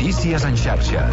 Notícies en xarxa.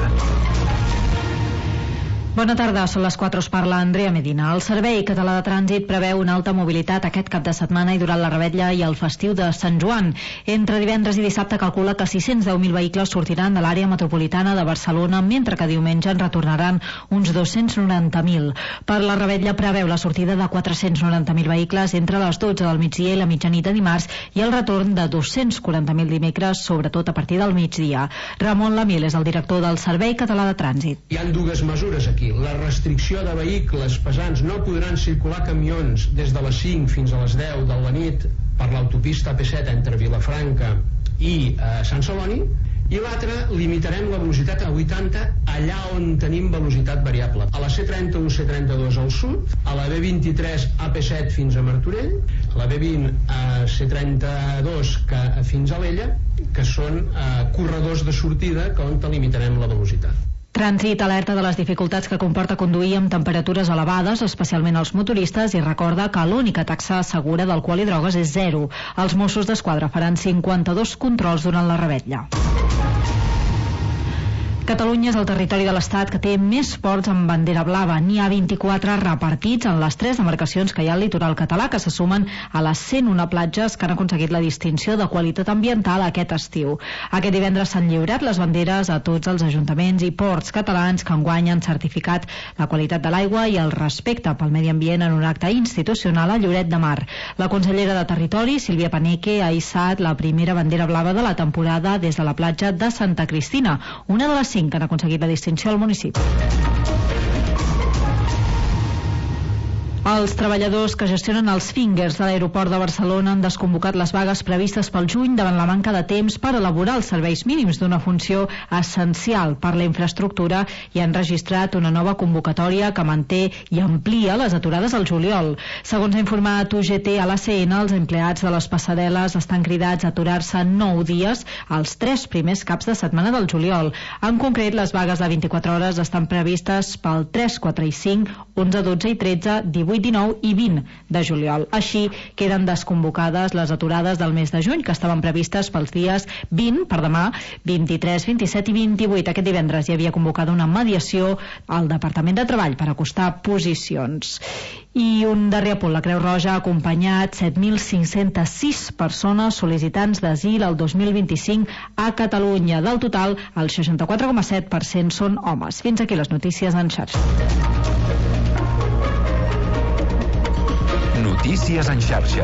Bona tarda, són les 4, us parla Andrea Medina. El Servei Català de Trànsit preveu una alta mobilitat aquest cap de setmana i durant la Revetlla i el festiu de Sant Joan. Entre divendres i dissabte calcula que 610.000 vehicles sortiran de l'àrea metropolitana de Barcelona, mentre que diumenge en retornaran uns 290.000. Per la Revetlla preveu la sortida de 490.000 vehicles entre les 12 del migdia i la mitjanit de dimarts i el retorn de 240.000 dimecres, sobretot a partir del migdia. Ramon Lamil és el director del Servei Català de Trànsit. Hi ha dues mesures aquí. La restricció de vehicles pesants, no podran circular camions des de les 5 fins a les 10 de la nit per l'autopista AP7 entre Vilafranca i Sant Celoni, i l'altra, limitarem la velocitat a 80 allà on tenim velocitat variable. A la C31, C32 al sud, a la B23 AP7 fins a Martorell, a la B20 C32 fins a l'Ella, que són corredors de sortida on limitarem la velocitat. Trànsit alerta de les dificultats que comporta conduir amb temperatures elevades, especialment als motoristes, i recorda que l'única taxa segura d'alcohol i drogues és 0. Els Mossos d'Esquadra faran 52 controls durant la Revetlla. Catalunya és el territori de l'Estat que té més ports amb bandera blava. N'hi ha 24 repartits en les 3 demarcacions que hi ha al litoral català, que se sumen a les 101 platges que han aconseguit la distinció de qualitat ambiental aquest estiu. Aquest divendres s'han lliurat les banderes a tots els ajuntaments i ports catalans que enguany han certificat la qualitat de l'aigua i el respecte pel medi ambient en un acte institucional a Lloret de Mar. La consellera de Territori, Sílvia Paneque, ha hissat la primera bandera blava de la temporada des de la platja de Santa Cristina, una de les 5 que han aconseguit la distinció al municipi. Els treballadors que gestionen els fingers de l'aeroport de Barcelona han desconvocat les vagues previstes pel juny davant la manca de temps per elaborar els serveis mínims d'una funció essencial per la infraestructura i han registrat una nova convocatòria que manté i amplia les aturades al juliol. Segons ha informat UGT a l'ACN, els empleats de les passarel·les estan cridats a aturar-se 9 dies els 3 primers caps de setmana del juliol. En concret, les vagues de 24 hores estan previstes pel 3, 4 i 5, 11, 12 i 13, 18, 19 i 20 de juliol. Així queden desconvocades les aturades del mes de juny, que estaven previstes pels dies 20, per demà, 23, 27 i 28. Aquest divendres hi havia convocada una mediació al Departament de Treball per acostar posicions. I un darrer apunt, la Creu Roja ha acompanyat 7.506 persones sol·licitants d'asil el 2025 a Catalunya. Del total, el 64,7% són homes. Fins aquí les notícies en xarxa. Notícies en xarxa.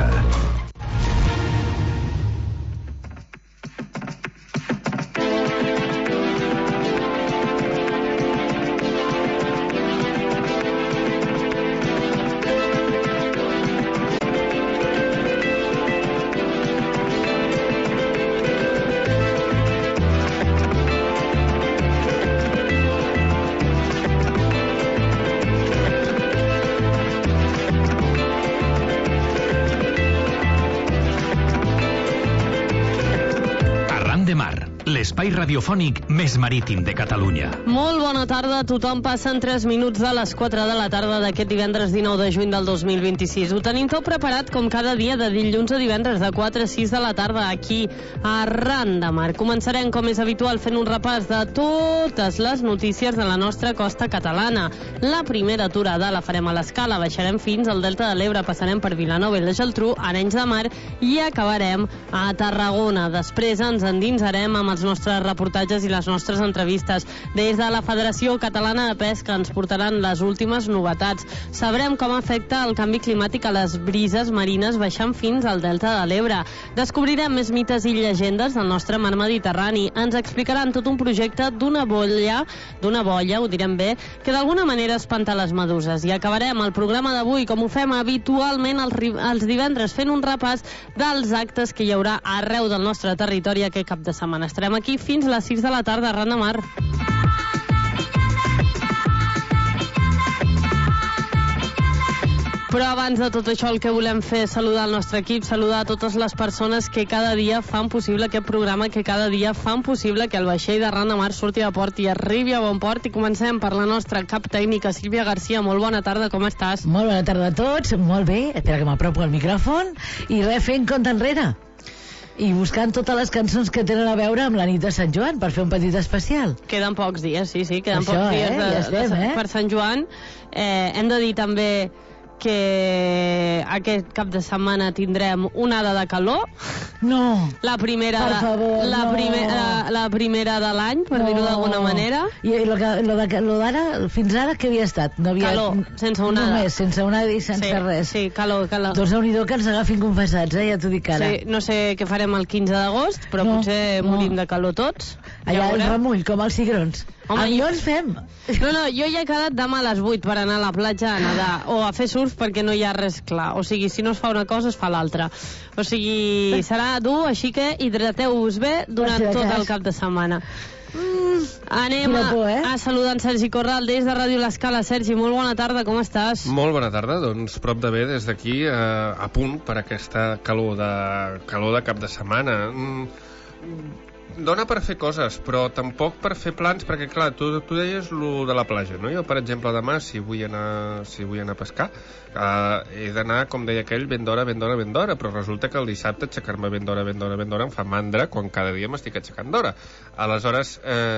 L'espai radiofònic més marítim de Catalunya. Molt bona tarda a tothom. Passen 3 minuts de les 4 de la tarda d'aquest divendres 19 de juny del 2026. Ho tenim tot preparat com cada dia de dilluns a divendres de 4 a 6 de la tarda aquí a Arran de Mar. Començarem, com és habitual, fent un repàs de totes les notícies de la nostra costa catalana. La primera aturada la farem a l'Escala, baixarem fins al Delta de l'Ebre, passarem per Vilanova i la Geltrú, Arenys de Mar i acabarem a Tarragona. Després ens endinsarem amb els nostres reportatges i les nostres entrevistes. Des de la Federació Catalana de Pesca ens portaran les últimes novetats. Sabrem com afecta el canvi climàtic a les brises marines baixant fins al Delta de l'Ebre. Descobrirem més mites i llegendes del nostre mar Mediterrani. Ens explicaran tot un projecte d'una bolla, ho direm bé, que d'alguna manera espanta les meduses. I acabarem el programa d'avui, com ho fem habitualment els divendres, fent un repàs dels actes que hi haurà arreu del nostre territori aquest cap de setmana. Estarem aquí fins a les 6 de la tarda, Arran de Mar. Però abans de tot això el que volem fer és saludar el nostre equip, saludar a totes les persones que cada dia fan possible aquest programa, que cada dia fan possible que el vaixell d'Arran de Mar surti de port i arribi a bon port. I comencem per la nostra cap tècnica, Sílvia Garcia. Molt bona tarda, com estàs? Molt bona tarda a tots, molt bé, espera que m'apropo al micròfon i res, fent compte enrere. i buscant totes les cançons que tenen a veure amb la nit de Sant Joan per fer un petit especial. Queden pocs dies, sí, queden això, pocs dies ja estem, per Sant Joan. Hem de dir també que aquest cap de setmana tindrem onada de calor. No, la primera per favor, la primera de l'any, per dir-ho d'alguna manera. I lo d'ara, fins ara, què havia estat? No havia... Calor, sense onada. Només, sense onada i sense res. Sí, calor. Doncs déu-n'hi-do que ens agafin confessats, ja t'ho dic ara. Sí, no sé què farem el 15 d'agost, però potser morim de calor tots. Allà el remull, com els cigrons. Home, avions fem. No, jo ja he quedat demà a les 8 per anar a la platja a nedar o a fer surf perquè no hi ha res clar. O sigui, si no es fa una cosa, es fa l'altra. O sigui, serà dur, així que hidrateu-vos bé durant tot el cap de setmana. Anem a saludar en Sergi Corral des de Ràdio L'Escala. Sergi, molt bona tarda, com estàs? Molt bona tarda, doncs prop de bé des d'aquí, a punt per aquesta calor de cap de setmana. Dona per fer coses, però tampoc per fer plans, perquè clar, tu deies lo de la platja, no? Jo, per exemple, demà, si vull anar a pescar, he d'anar, com deia aquell, ben d'hora, però resulta que el dissabte aixecar-me ben d'hora em fa mandra quan cada dia m'estic aixecant d'hora. Aleshores,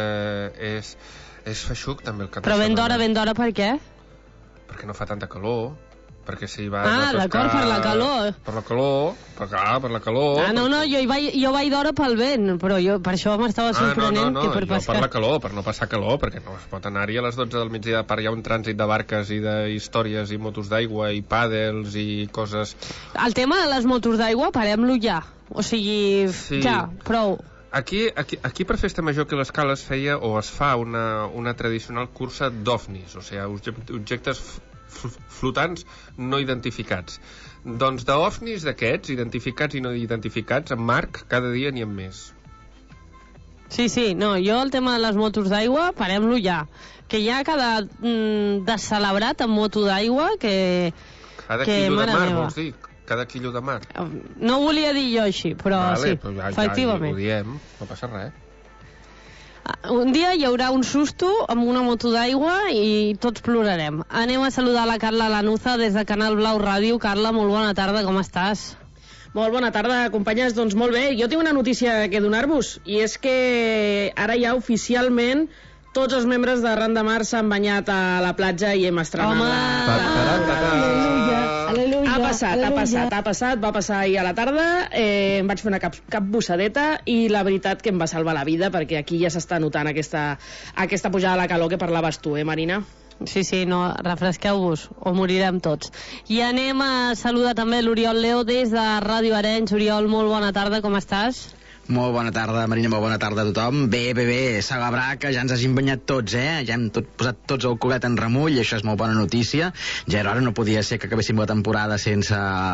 és feixuc també el cap de setmana. Però ben d'hora per què? Perquè no fa tanta calor, perquè si vas a pescar... d'acord, per la calor. Per la calor. No, jo vaig d'hora pel vent, però jo per això m'estava sorprenent que per pescar. Per la calor, per no passar calor, perquè no es pot anar-hi a les 12 del migdia, per hi ha un trànsit de barques i d'històries i motos d'aigua i pàdels i coses... El tema de les motos d'aigua, parem-lo ja. O sigui, ja, prou. Aquí per Festa Major que l'Escala es feia o es fa una tradicional cursa d'ovnis, o sigui, objectes flotants no identificats. Doncs d'ovnis d'aquests, identificats i no identificats, en Marc, cada dia n'hi ha més. Sí, no, jo el tema de les motos d'aigua, parem-lo ja. Que ja cada descelebrat amb moto d'aigua que... Cada quilo de mar, vols dir? Cada quilo de mar. No volia dir jo així, però vale, sí, efectivament. Ja ho diem, no passa res. Un dia hi haurà un susto amb una moto d'aigua i tots plorarem. Anem a saludar la Carla Lanuza des de Canal Blau Ràdio. Carla, molt bona tarda, com estàs? Molt bona tarda, companyes. Doncs molt bé, jo tinc una notícia que donar-vos, i és que ara ja oficialment tots els membres de Ran de Mar s'han banyat a la platja i hem estrenat... Aleluia. Ha passat, va passar ahir a la tarda, em vaig fer una capbussadeta i la veritat que em va salvar la vida, perquè aquí ja s'està notant aquesta pujada de la calor que parlaves tu, Marina? Sí, no, refresqueu-vos o morirem tots. I anem a saludar també l'Oriol Leo des de Ràdio Arenys. Oriol, molt bona tarda, com estàs? Molt bona tarda, Marina, molt bona tarda a tothom. Bé, celebrar que ja ens hagin banyat tots, Ja hem posat tots el culet en remull, i això és molt bona notícia. Ja era hora, no podia ser que acabéssim la temporada sense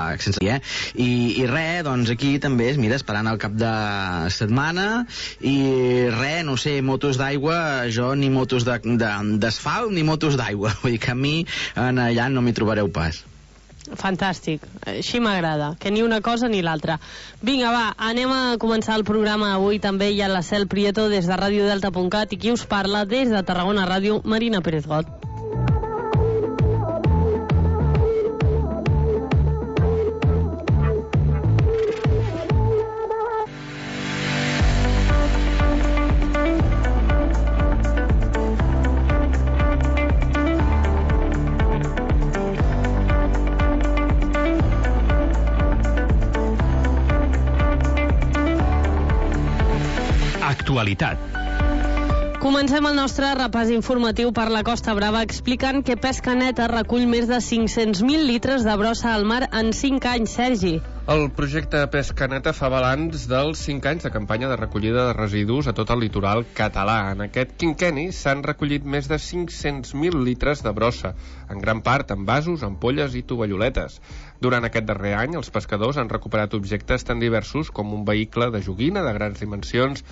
I res, doncs aquí també mira, esperant el cap de setmana, i res, no sé, motos d'aigua, jo ni motos d'asfalt ni motos d'aigua, vull dir que a mi allà no m'hi trobareu pas. Fantàstic, així m'agrada, que ni una cosa ni l'altra. Vinga, va, anem a començar el programa. Avui també hi ha la Cel Prieto des de radiodelta.cat i qui us parla des de Tarragona Ràdio, Marina Pérez Got. Actualitat. Comencem el nostre repàs informatiu per la Costa Brava explicant que Pesca Neta recull més de 500.000 litres de brossa al mar en 5 anys, Sergi. El projecte Pesca Neta fa balanç dels 5 anys de campanya de recollida de residus a tot el litoral català. En aquest quinquenni s'han recollit més de 500.000 litres de brossa, en gran part en vasos, ampolles i tovalloletes. Durant aquest darrer any, els pescadors han recuperat objectes tan diversos com un vehicle de joguina de grans dimensions,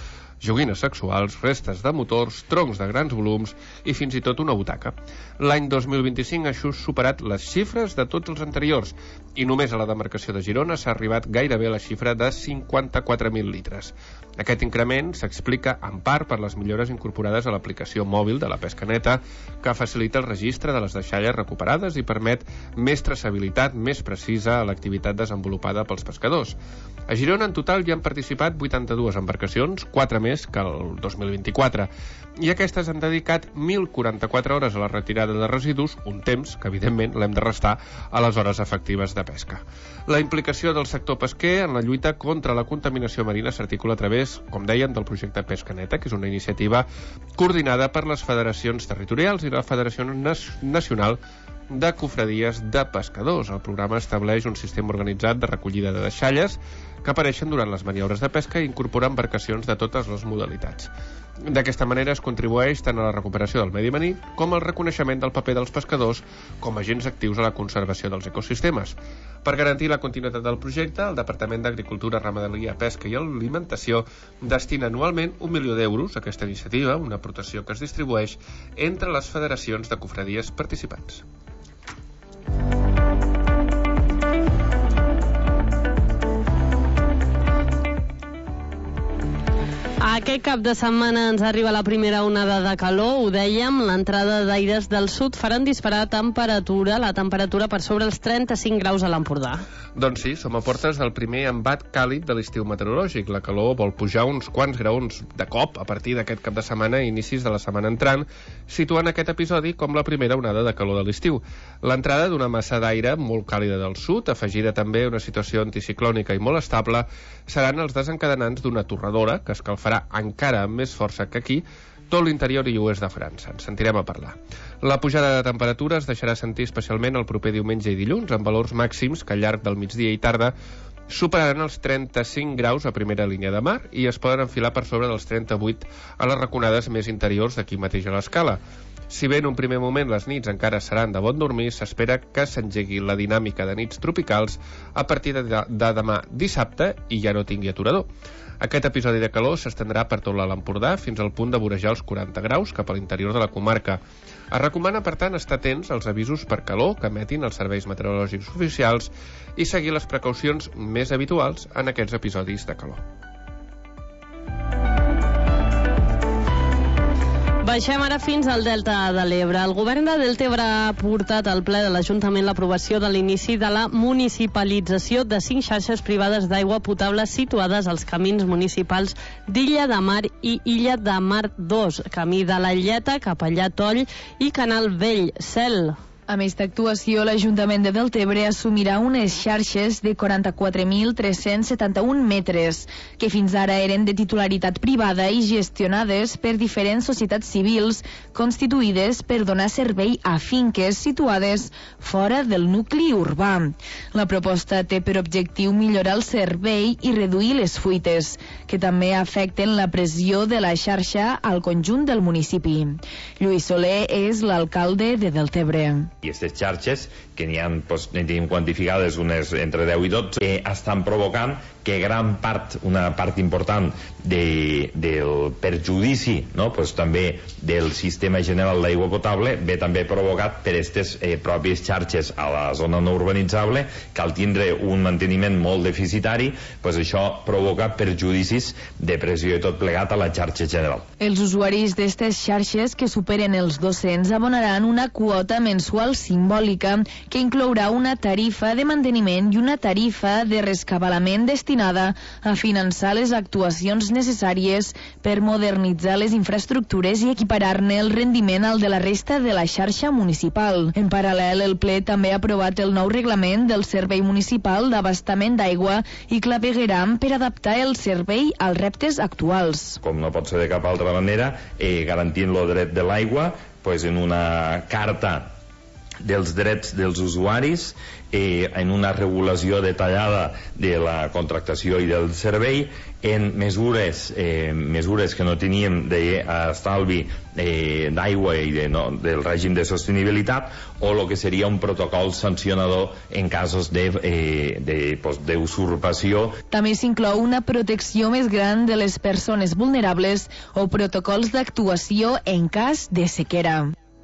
joguines sexuals, restes de motors, troncs de grans volums i fins i tot una butaca. L'any 2025 això ha superat les xifres de tots els anteriors i només a la demarcació de Girona s'ha arribat gairebé a la xifra de 54.000 litres. Aquest increment s'explica en part per les millores incorporades a l'aplicació mòbil de la pesca neta, que facilita el registre de les deixalles recuperades i permet més traçabilitat més precisa a l'activitat desenvolupada pels pescadors. A Girona, en total, hi han participat 82 embarcacions, 4 més que el 2024, i aquestes han dedicat 1.044 hores a la retirada de residus, un temps que, evidentment, l'hem de restar a les hores efectives de pesca. La implicació del sector pesquer en la lluita contra la contaminació marina s'articula a través, com dèiem, del projecte Pesca Neta, que és una iniciativa coordinada per les federacions territorials i la Federació Nacional de Cofradies de Pescadors. El programa estableix un sistema organitzat de recollida de deixalles que apareixen durant les maniobres de pesca i incorpora embarcacions de totes les modalitats. D'aquesta manera es contribueix tant a la recuperació del medi marí com al reconeixement del paper dels pescadors com a agents actius a la conservació dels ecosistemes. Per garantir la continuïtat del projecte, el Departament d'Agricultura, Ramaderia, Pesca i Alimentació destina anualment 1 milió d'euros a aquesta iniciativa, una aportació que es distribueix entre les federacions de cofradies participants. Aquest cap de setmana ens arriba la primera onada de calor, ho dèiem, l'entrada d'aires del sud faran disparar la temperatura per sobre els 35 graus a l'Empordà. Doncs sí, som a portes del primer embat càlid de l'estiu meteorològic. La calor vol pujar uns quants graons de cop a partir d'aquest cap de setmana i inicis de la setmana entrant, situant aquest episodi com la primera onada de calor de l'estiu. L'entrada d'una massa d'aire molt càlida del sud, afegida també a una situació anticiclònica i molt estable, seran els desencadenants d'una torradora que escalfarà encara amb més força que aquí tot l'interior i oest de França. En sentirem a parlar. La pujada de temperatures deixarà sentir especialment el proper diumenge i dilluns, amb valors màxims que al llarg del migdia i tarda superaran els 35 graus a primera línia de mar i es poden enfilar per sobre dels 38 a les raconades més interiors d'aquí mateix a l'escala. Si bé en un primer moment les nits encara seran de bon dormir, s'espera que s'engegui la dinàmica de nits tropicals a partir de demà dissabte i ja no tingui aturador. Aquest episodi de calor s'estendrà per tot l'Alt Empordà fins al punt de vorejar els 40 graus cap a l'interior de la comarca. Es recomana, per tant, estar atents als avisos per calor que emetin els serveis meteorològics oficials i seguir les precaucions més habituals en aquests episodis de calor. Baixem ara fins al Delta de l'Ebre. El govern de Deltebre ha portat al ple de l'Ajuntament l'aprovació de l'inici de la municipalització de 5 xarxes privades d'aigua potable situades als camins municipals d'Illa de Mar i Illa de Mar 2, camí de la Illeta cap a Llatoll i Canal Vell, Cel. Amb aquesta actuació, l'Ajuntament de Deltebre assumirà unes xarxes de 44.371 metres, que fins ara eren de titularitat privada i gestionades per diferents societats civils constituïdes per donar servei a finques situades fora del nucli urbà. La proposta té per objectiu millorar el servei i reduir les fuites, que també afecten la pressió de la xarxa al conjunt del municipi. Lluís Soler és l'alcalde de Deltebre. I aquestes xarxes, que n'hi ha, tenim quantificades unes entre 10 i 12, estan provocant que una part important del perjudici, no? També del sistema general d'aigua potable ve també provocat per aquestes pròpies xarxes a la zona no urbanitzable, que al tindre un manteniment molt deficitari, això provoca perjudicis de pressió i tot plegat a la xarxa general. Els usuaris d'aquestes xarxes que superen els 200 abonaran una quota mensual simbòlica que inclourà una tarifa de manteniment i una tarifa de rescabalament destinada a finançar les actuacions necessàries per modernitzar les infraestructures i equiparar-ne el rendiment al de la resta de la xarxa municipal. En paral·lel, el ple també ha aprovat el nou reglament del Servei Municipal d'Abastament d'Aigua i clavegueram per adaptar el servei als reptes actuals. Com no pot ser de cap altra manera, garantint el dret de l'aigua, en una carta dels drets dels usuaris, en una regulació detallada de la contractació i del servei, en mesures que no teníem d'estalvi d'aigua i del règim de sostenibilitat, o el que seria un protocol sancionador en casos d'usurpació. També s'inclou una protecció més gran de les persones vulnerables o protocols d'actuació en cas de sequera.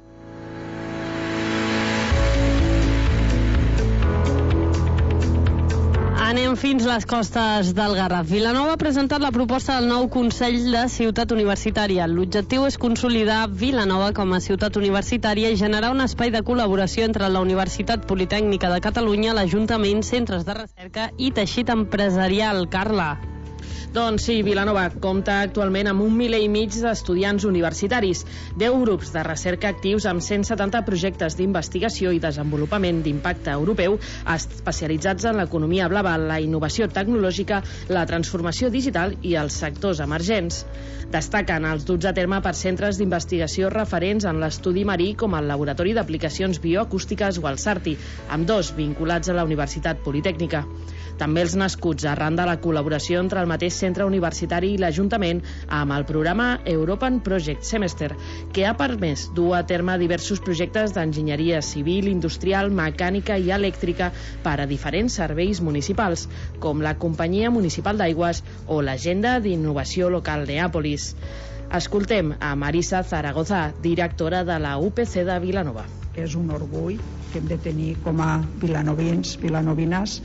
Anem fins les costes del Garraf. Vilanova ha presentat la proposta del nou Consell de Ciutat Universitària. L'objectiu és consolidar Vilanova com a ciutat universitària i generar un espai de col·laboració entre la Universitat Politècnica de Catalunya, l'Ajuntament, centres de recerca i teixit empresarial. Carla. Doncs sí, Vilanova compta actualment amb 1,5 milions d'estudiants universitaris, 10 grups de recerca actius amb 170 projectes d'investigació i desenvolupament d'impacte europeu especialitzats en l'economia blava, la innovació tecnològica, la transformació digital i els sectors emergents. Destaquen els duts a terme per centres d'investigació referents en l'estudi marí com el Laboratori d'Aplicacions Bioacústiques o el SARTI, amb 2 vinculats a la Universitat Politècnica. També els nascuts arran de la col·laboració entre el mateix centre universitari i l'Ajuntament amb el programa European Project Semester, que ha permès dur a terme diversos projectes d'enginyeria civil, industrial, mecànica i elèctrica per a diferents serveis municipals, com la Companyia Municipal d'Aigües o l'Agenda d'Innovació Local Neàpolis. Escoltem a Marisa Zaragoza, directora de la UPC de Vilanova. És un orgull que hem de tenir com a vilanovins, vilanovines,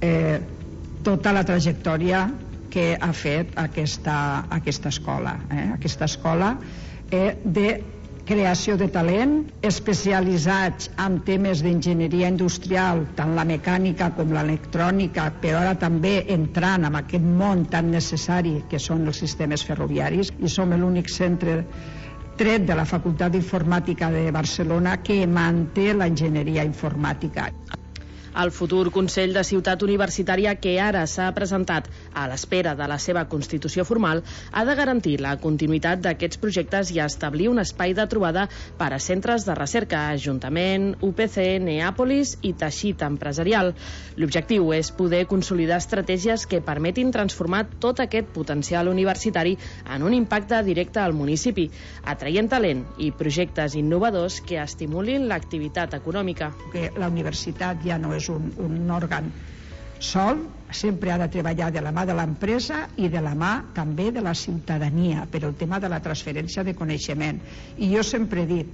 tota la trajectòria que ha fet aquesta escola. Aquesta escola de creació de talent, especialitzats en temes d'enginyeria industrial, tant la mecànica com l'electrònica, però ara també entrant en aquest món tan necessari que són els sistemes ferroviaris, i som l'únic centre tret de la Facultat d'Informàtica de Barcelona que manté l'enginyeria informàtica. El futur Consell de Ciutat Universitària, que ara s'ha presentat a l'espera de la seva constitució formal, ha de garantir la continuïtat d'aquests projectes i establir un espai de trobada per a centres de recerca, Ajuntament, UPC, Neàpolis i teixit empresarial. L'objectiu és poder consolidar estratègies que permetin transformar tot aquest potencial universitari en un impacte directe al municipi, atraient talent i projectes innovadors que estimulin l'activitat econòmica. La universitat ja no és un òrgan sol, sempre ha de treballar de la mà de l'empresa i de la mà també de la ciutadania per el tema de la transferència de coneixement. I jo sempre dic,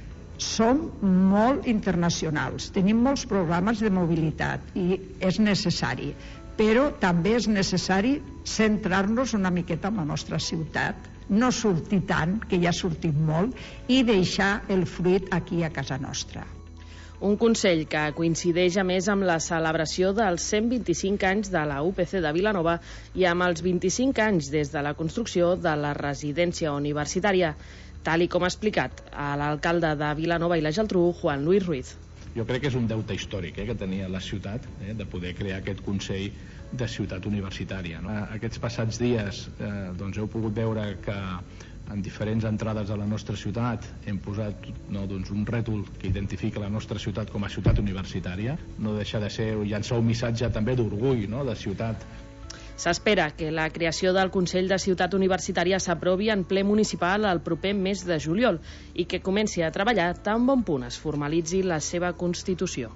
som molt internacionals, tenim molts programes de mobilitat i és necessari, però també és necessari centrar-nos una miqueta en la nostra ciutat, no sortir tant, que ja sortim molt, i deixar el fruit aquí a casa nostra. Un Consell que coincideix a més amb la celebració dels 125 anys de la UPC de Vilanova i amb els 25 anys des de la construcció de la residència universitària, tal i com ha explicat l'alcalde de Vilanova i la Geltrú, Juan Luis Ruiz. Jo crec que és un deute històric que tenia la ciutat de poder crear aquest Consell de Ciutat Universitària. Aquests passats dies heu pogut veure que en diferents entrades de la nostra ciutat hem posat un rètol que identifica la nostra ciutat com a ciutat universitària. No deixa de ser llançar un missatge també d'orgull de ciutat. S'espera que la creació del Consell de Ciutat Universitària s'aprovi en ple municipal el proper mes de juliol i que comenci a treballar tan bon punt es formalitzi la seva constitució.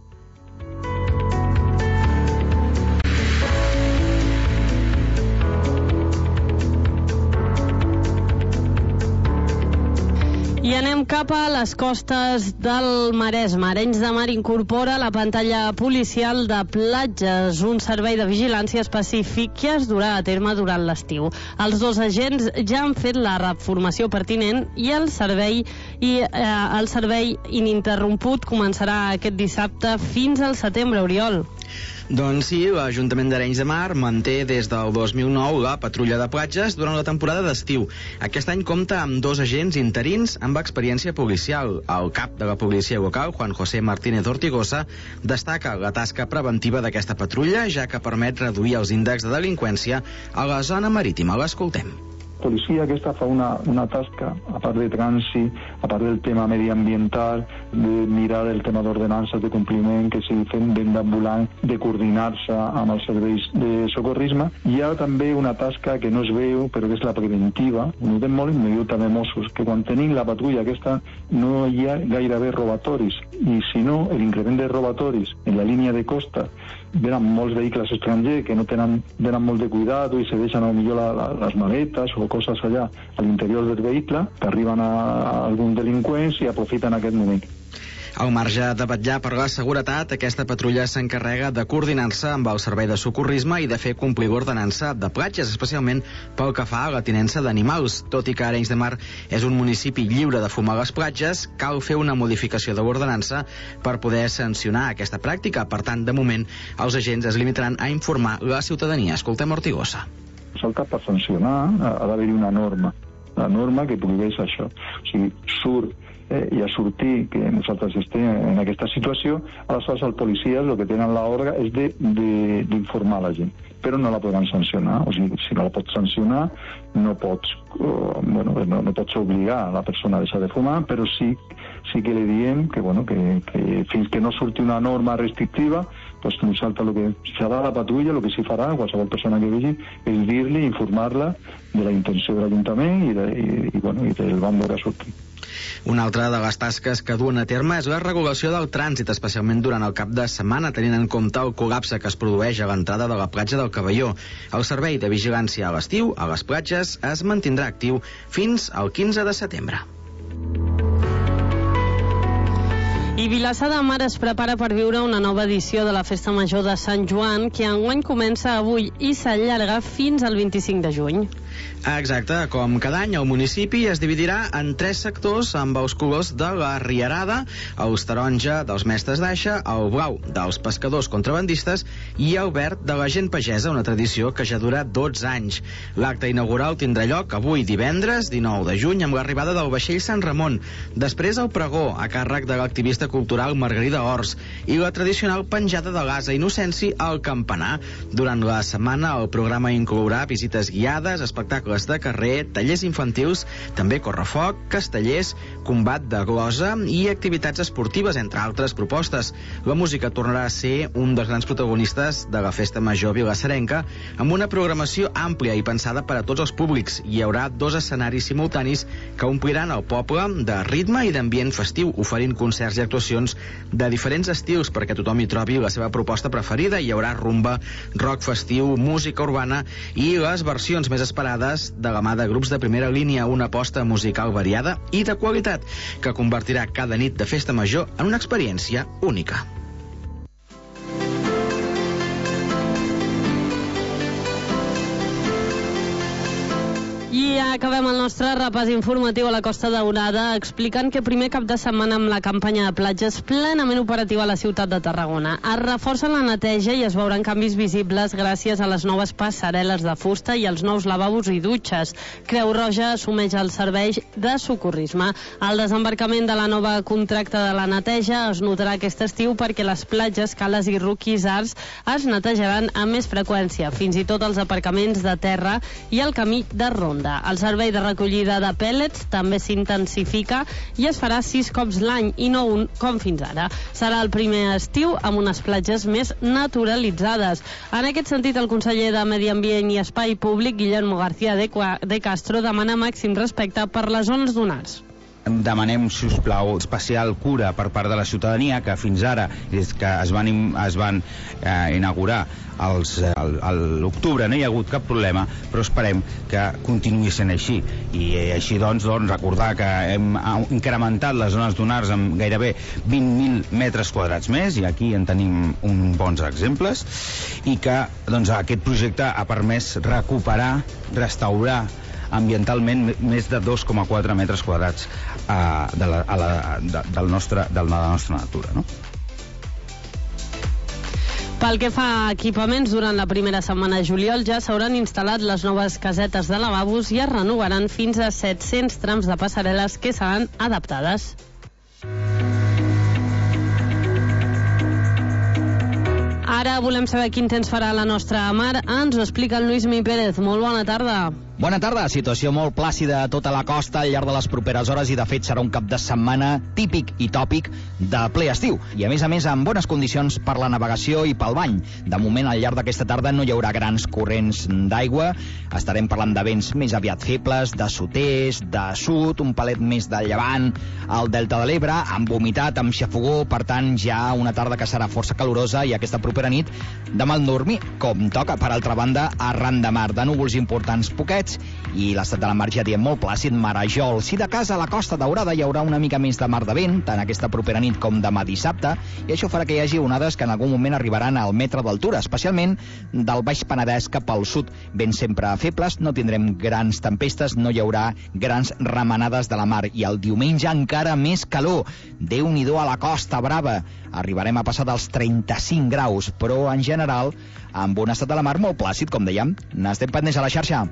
I anem cap a les costes del Maresme. Arenys de Mar incorpora la pantalla policial de platges, un servei de vigilància específic que es durà a terme durant l'estiu. Els 2 agents ja han fet la reformació pertinent i el servei ininterromput començarà aquest dissabte fins al setembre, Oriol. Doncs sí, l'Ajuntament d'Arenys de Mar manté des del 2009 la patrulla de platges durant la temporada d'estiu. Aquest any compta amb 2 agents interins amb experiència policial. El cap de la policia local, Juan José Martínez Ortigosa, destaca la tasca preventiva d'aquesta patrulla, ja que permet reduir els índexs de delinqüència a la zona marítima. L'escoltem. policia aquesta fa una tasca, a part de trànsit, a part del tema mediambiental, de mirar el tema d'ordenances de compliment, que si fem venda ambulant, de coordinar-se amb els serveis de socorrisme. Hi ha també una tasca que no es veu, però que és la preventiva, ho notem molt, i diu també Mossos, que quan tenim la patrulla aquesta no hi ha gairebé robatoris, i si no, l'increment de robatoris en la línia de costa, venen molts vehicles estrangers que no tenen molt de cuidat i se deixen millor les maletes o coses allà a l'interior del vehicle, que arriben a alguns delinqüents i aprofiten aquest moment. Al marge de vetllar per la seguretat, aquesta patrulla s'encarrega de coordinar-se amb el servei de socorrisme i de fer complir l'ordenança de platges, especialment pel que fa a la tinença d'animals. Tot i que Arenys de Mar és un municipi lliure de fumar a les platges, cal fer una modificació de l'ordenança per poder sancionar aquesta pràctica. Per tant, de moment, els agents es limitaran a informar la ciutadania. Escoltem Ortigosa. Salta per sancionar ha d'haver-hi una norma que prohibeix això. O sigui, surt i a sortir que nosaltres estem en aquesta situació, aleshores els policies el que tenen l'ordre és d'informar la gent, però no la poden sancionar. O sigui, si no la pots sancionar, no pots obligar a la persona a deixar de fumar, però sí que li diem que fins que no surti una norma restrictiva, doncs nosaltres el que serà la patrulla, el que s'hi farà, qualsevol persona que vegi, és dir-li, informar-la de la intenció de l'Ajuntament i del bando que ha sortit. Una altra de les tasques que duen a terme és la regulació del trànsit, especialment durant el cap de setmana, tenint en compte el col·lapse que es produeix a l'entrada de la platja del Cabelló. El servei de vigilància a l'estiu a les platges es mantindrà actiu fins al 15 de setembre. I Vilassar de Mar es prepara per viure una nova edició de la Festa Major de Sant Joan, que enguany comença avui i s'allarga fins al 25 de juny. Exacte, com cada any el municipi es dividirà en 3 sectors amb els colors de la Rierada, els taronja dels mestres d'aixa, el blau dels pescadors contrabandistes i el verd de la gent pagesa, una tradició que ja dura 12 anys. L'acte inaugural tindrà lloc avui divendres 19 de juny amb l'arribada del vaixell Sant Ramon, després el pregó a càrrec de l'activista cultural Margarida Ors i la tradicional penjada de l'Asa Innocenci al campanar. Durant la setmana el programa inclourà visites guiades, espectacles de carrer, tallers infantils, també correfoc, castellers, combat de glosa i activitats esportives, entre altres propostes. La música tornarà a ser un dels grans protagonistes de la Festa Major vilassarenca, amb una programació àmplia i pensada per a tots els públics. Hi haurà 2 escenaris simultanis que ompliran el poble de ritme i d'ambient festiu, oferint concerts i actuacions de diferents estils perquè tothom hi trobi la seva proposta preferida. Hi haurà rumba, rock festiu, música urbana i les versions més esperades de la mà de grups de primera línia, una aposta musical variada i de qualitat que convertirà cada nit de Festa Major en una experiència única. I acabem el nostre repàs informatiu a la Costa Daurada explicant que primer cap de setmana amb la campanya de platges plenament operativa a la ciutat de Tarragona. Es reforça la neteja i es veuran canvis visibles gràcies a les noves passarel·les de fusta i els nous lavabos i dutxes. Creu Roja assumeix el servei de socorrisme. El desembarcament de la nova contracta de la neteja es notarà aquest estiu perquè les platges, cales i roquissars es netejaran amb més freqüència, fins i tot els aparcaments de terra i el camí de ronda. El servei de recollida de pèl·lets també s'intensifica i es farà 6 cops l'any i no un com fins ara. Serà el primer estiu amb unes platges més naturalitzades. En aquest sentit, el conseller de Medi Ambient i Espai Públic, Guillermo García de Castro, demana màxim respecte per les zones dunars. Demanem, si us plau, especial cura per part de la ciutadania, que fins ara, des que es van inaugurar a l'octubre, no hi ha hagut cap problema, però esperem que continuï sent així. I així doncs recordar que hem incrementat les zones dunars amb gairebé 20.000 metres quadrats més, i aquí en tenim uns bons exemples, i que aquest projecte ha permès recuperar, restaurar ambientalment més de 2,4 metres quadrats de la nostra natura, no? Pel que fa a equipaments, durant la primera setmana de juliol ja s'hauran instal·lat les noves casetes de lavabos i es renovaran fins a 700 trams de passarel·les que seran adaptades. Ara volem saber quin temps farà la nostra mar. Ens ho explica el Lluís Mi Pérez. Molt bona tarda. Bona tarda. Situació molt plàcida a tota la costa al llarg de les properes hores i, de fet, serà un cap de setmana típic i tòpic de ple estiu. I, a més, amb bones condicions per la navegació i pel bany. De moment, al llarg d'aquesta tarda no hi haurà grans corrents d'aigua. Estarem parlant de vents més aviat febles, de sud-est, de sud, un palet més de llevant, al Delta de l'Ebre, amb humitat, amb xafogó, per tant, ja una tarda que serà força calorosa i aquesta propera nit de mal dormir, com toca. Per altra banda, arran de mar, de núvols importants poquets, i l'estat de la mar ja diem molt plàcid, marejol. Si de casa a la Costa Daurada hi haurà una mica més de mar de vent, tant aquesta propera nit com demà dissabte, i això farà que hi hagi onades que en algun moment arribaran al metre d'altura, especialment del Baix Penedès cap al sud. Vents sempre febles, no tindrem grans tempestes, no hi haurà grans remenades de la mar. I el diumenge encara més calor. Déu-n'hi-do a la Costa Brava. Arribarem a passar dels 35 graus, però en general amb un estat de la mar molt plàcid, com dèiem. N'estem pendents a la xarxa.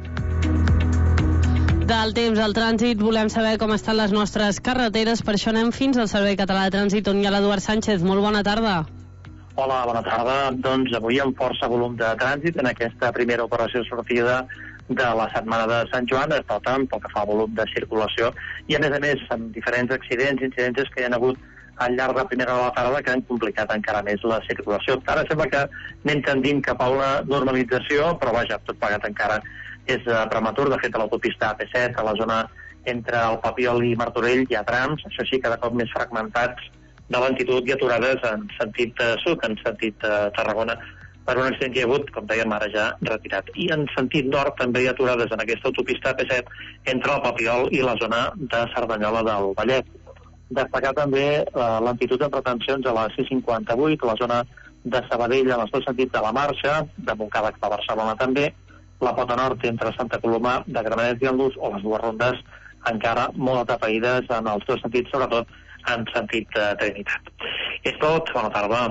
Del temps al trànsit, volem saber com estan les nostres carreteres, per això anem fins al Servei Català de Trànsit, on hi ha l'Eduard Sánchez. Molt bona tarda. Hola, bona tarda. Doncs avui amb força volum de trànsit en aquesta primera operació sortida de la setmana de Sant Joan. Es nota pel que fa a volum de circulació i, a més, amb diferents accidents, incidències que hi ha hagut al llarg de la primera de la tarda que han complicat encara més la circulació. Ara sembla que anem tendint cap a una normalització, però vaja, tot plegat encara és prematur. De fet, a l'autopista AP7, a la zona entre el Papiol i Martorell, hi ha trams, això sí, cada cop més fragmentats de lentitud i aturades en sentit sud, en sentit Tarragona, per un accident que hi ha hagut, com dèiem, ara ja retirat. I en sentit nord també hi ha aturades en aquesta autopista AP7 entre el Papiol i la zona de Cerdanyola del Vallès. Destacar també lentitud en retencions a la C58, la zona de Sabadell en els dos sentits de la marxa, de Montcada cap a Barcelona també, la Pota Nord entre Santa Coloma de Gramenet i el Luz, o les dues rondes encara molt atapeïdes en els dos sentits, sobretot en sentit Trinitat. És tot, bona tarda.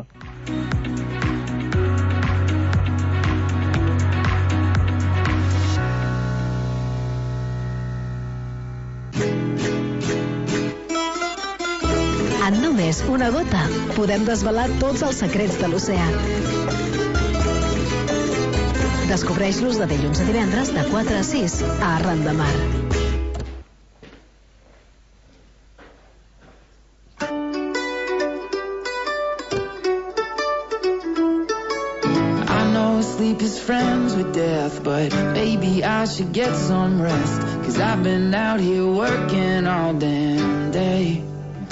En només una gota podem desvelar tots els secrets de l'oceà. Descobreix-los de dilluns a divendres de 4 a 6 a Arran de Mar. I know sleep is friends with death, but maybe I should get some rest, 'cause I've been out here working all damn day.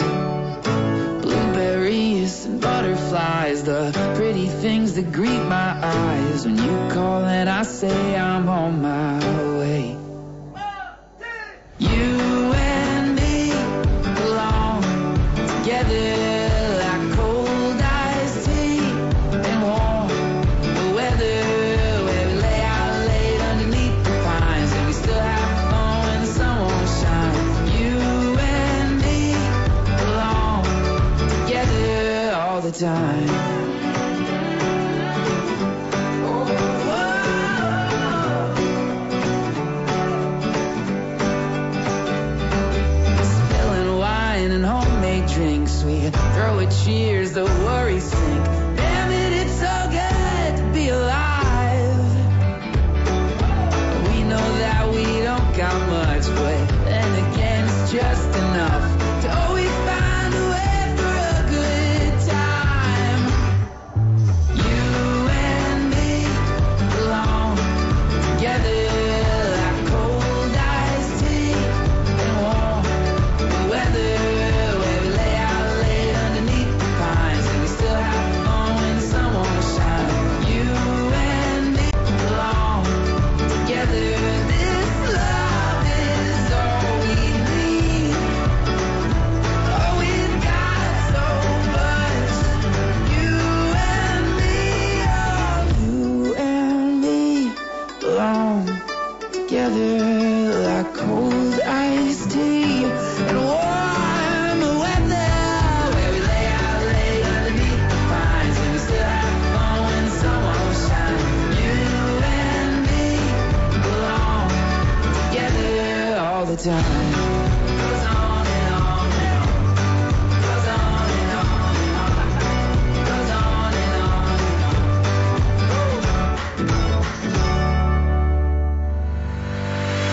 Blueberries and butterflies, the pretty things that greet my eyes when you call and I say I'm on my way. You and me belong together like cold iced tea and warm weather, where we lay out late underneath the pines and we still have fun when the sun won't shine. You and me belong together all the time. Drinks, we throw at cheers, the worries sink. Damn it, it's so good to be alive. We know that we don't got much, but then again it's just enough to always find a way for a good time. You and me belong together like cold iced tea and warm weather. Like cold iced tea and warm weather, where we lay out late underneath the pines and we still have fun when the sun won't shine. You and me belong together all the time. Goes on and on and on. Goes on and on and on. Goes on and on and on.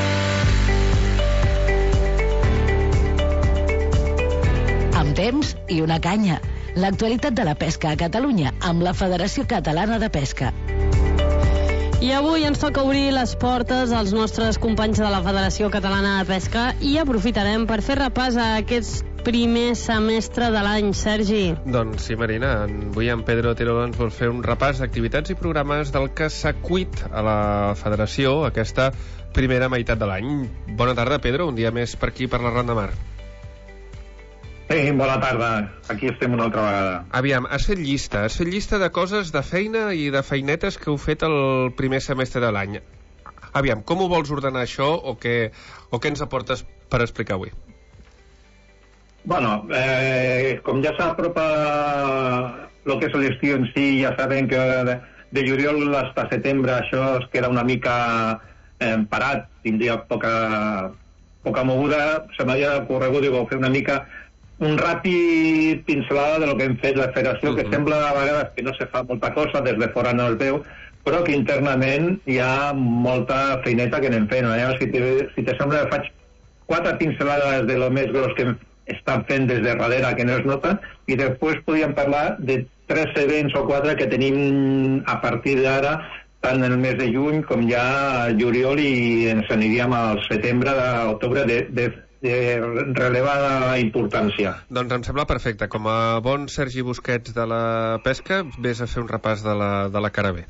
i una canya. L'actualitat de la pesca a Catalunya amb la Federació Catalana de Pesca. I avui ens toca obrir les portes als nostres companys de la Federació Catalana de Pesca i aprofitarem per fer repàs a aquest primer semestre de l'any. Sergi. Doncs sí, Marina, avui en Pedro Otero ens vol fer un repàs d'activitats i programes del que s'ha cuit a la Federació aquesta primera meitat de l'any. Bona tarda, Pedro, un dia més per aquí, per la Ronda Mar. Sí, bona tarda. Aquí estem una altra vegada. Aviam, has fet llista de coses, de feina i de feinetes que heu fet el primer semestre de l'any. Aviam, com ho vols ordenar això o què ens aportes per explicar avui? Bueno, com ja s'apropa el que és l'estiu en si, ja sabem que de juliol fins a setembre això es queda una mica parat, tindria poca moguda. Se m'havia ocorregut, fer una mica un ràpid pincelada de lo que hem fet la federació, que sembla a vegades que no se fa molta cosa, des de fora no es veu, però que internament hi ha molta feineta que anem fent. Si te sembla, faig 4 pincelades de lo més gros que estan fent des de darrere, que no es nota, i després podríem parlar de 3 events o 4 que tenim a partir d'ara, tant en el mes de juny com ja juliol, i ens aniríem al setembre, octubre, de relevada importància. Doncs em sembla perfecte. Com a bon Sergi Busquets de la pesca, vés a fer un repàs de la cara B.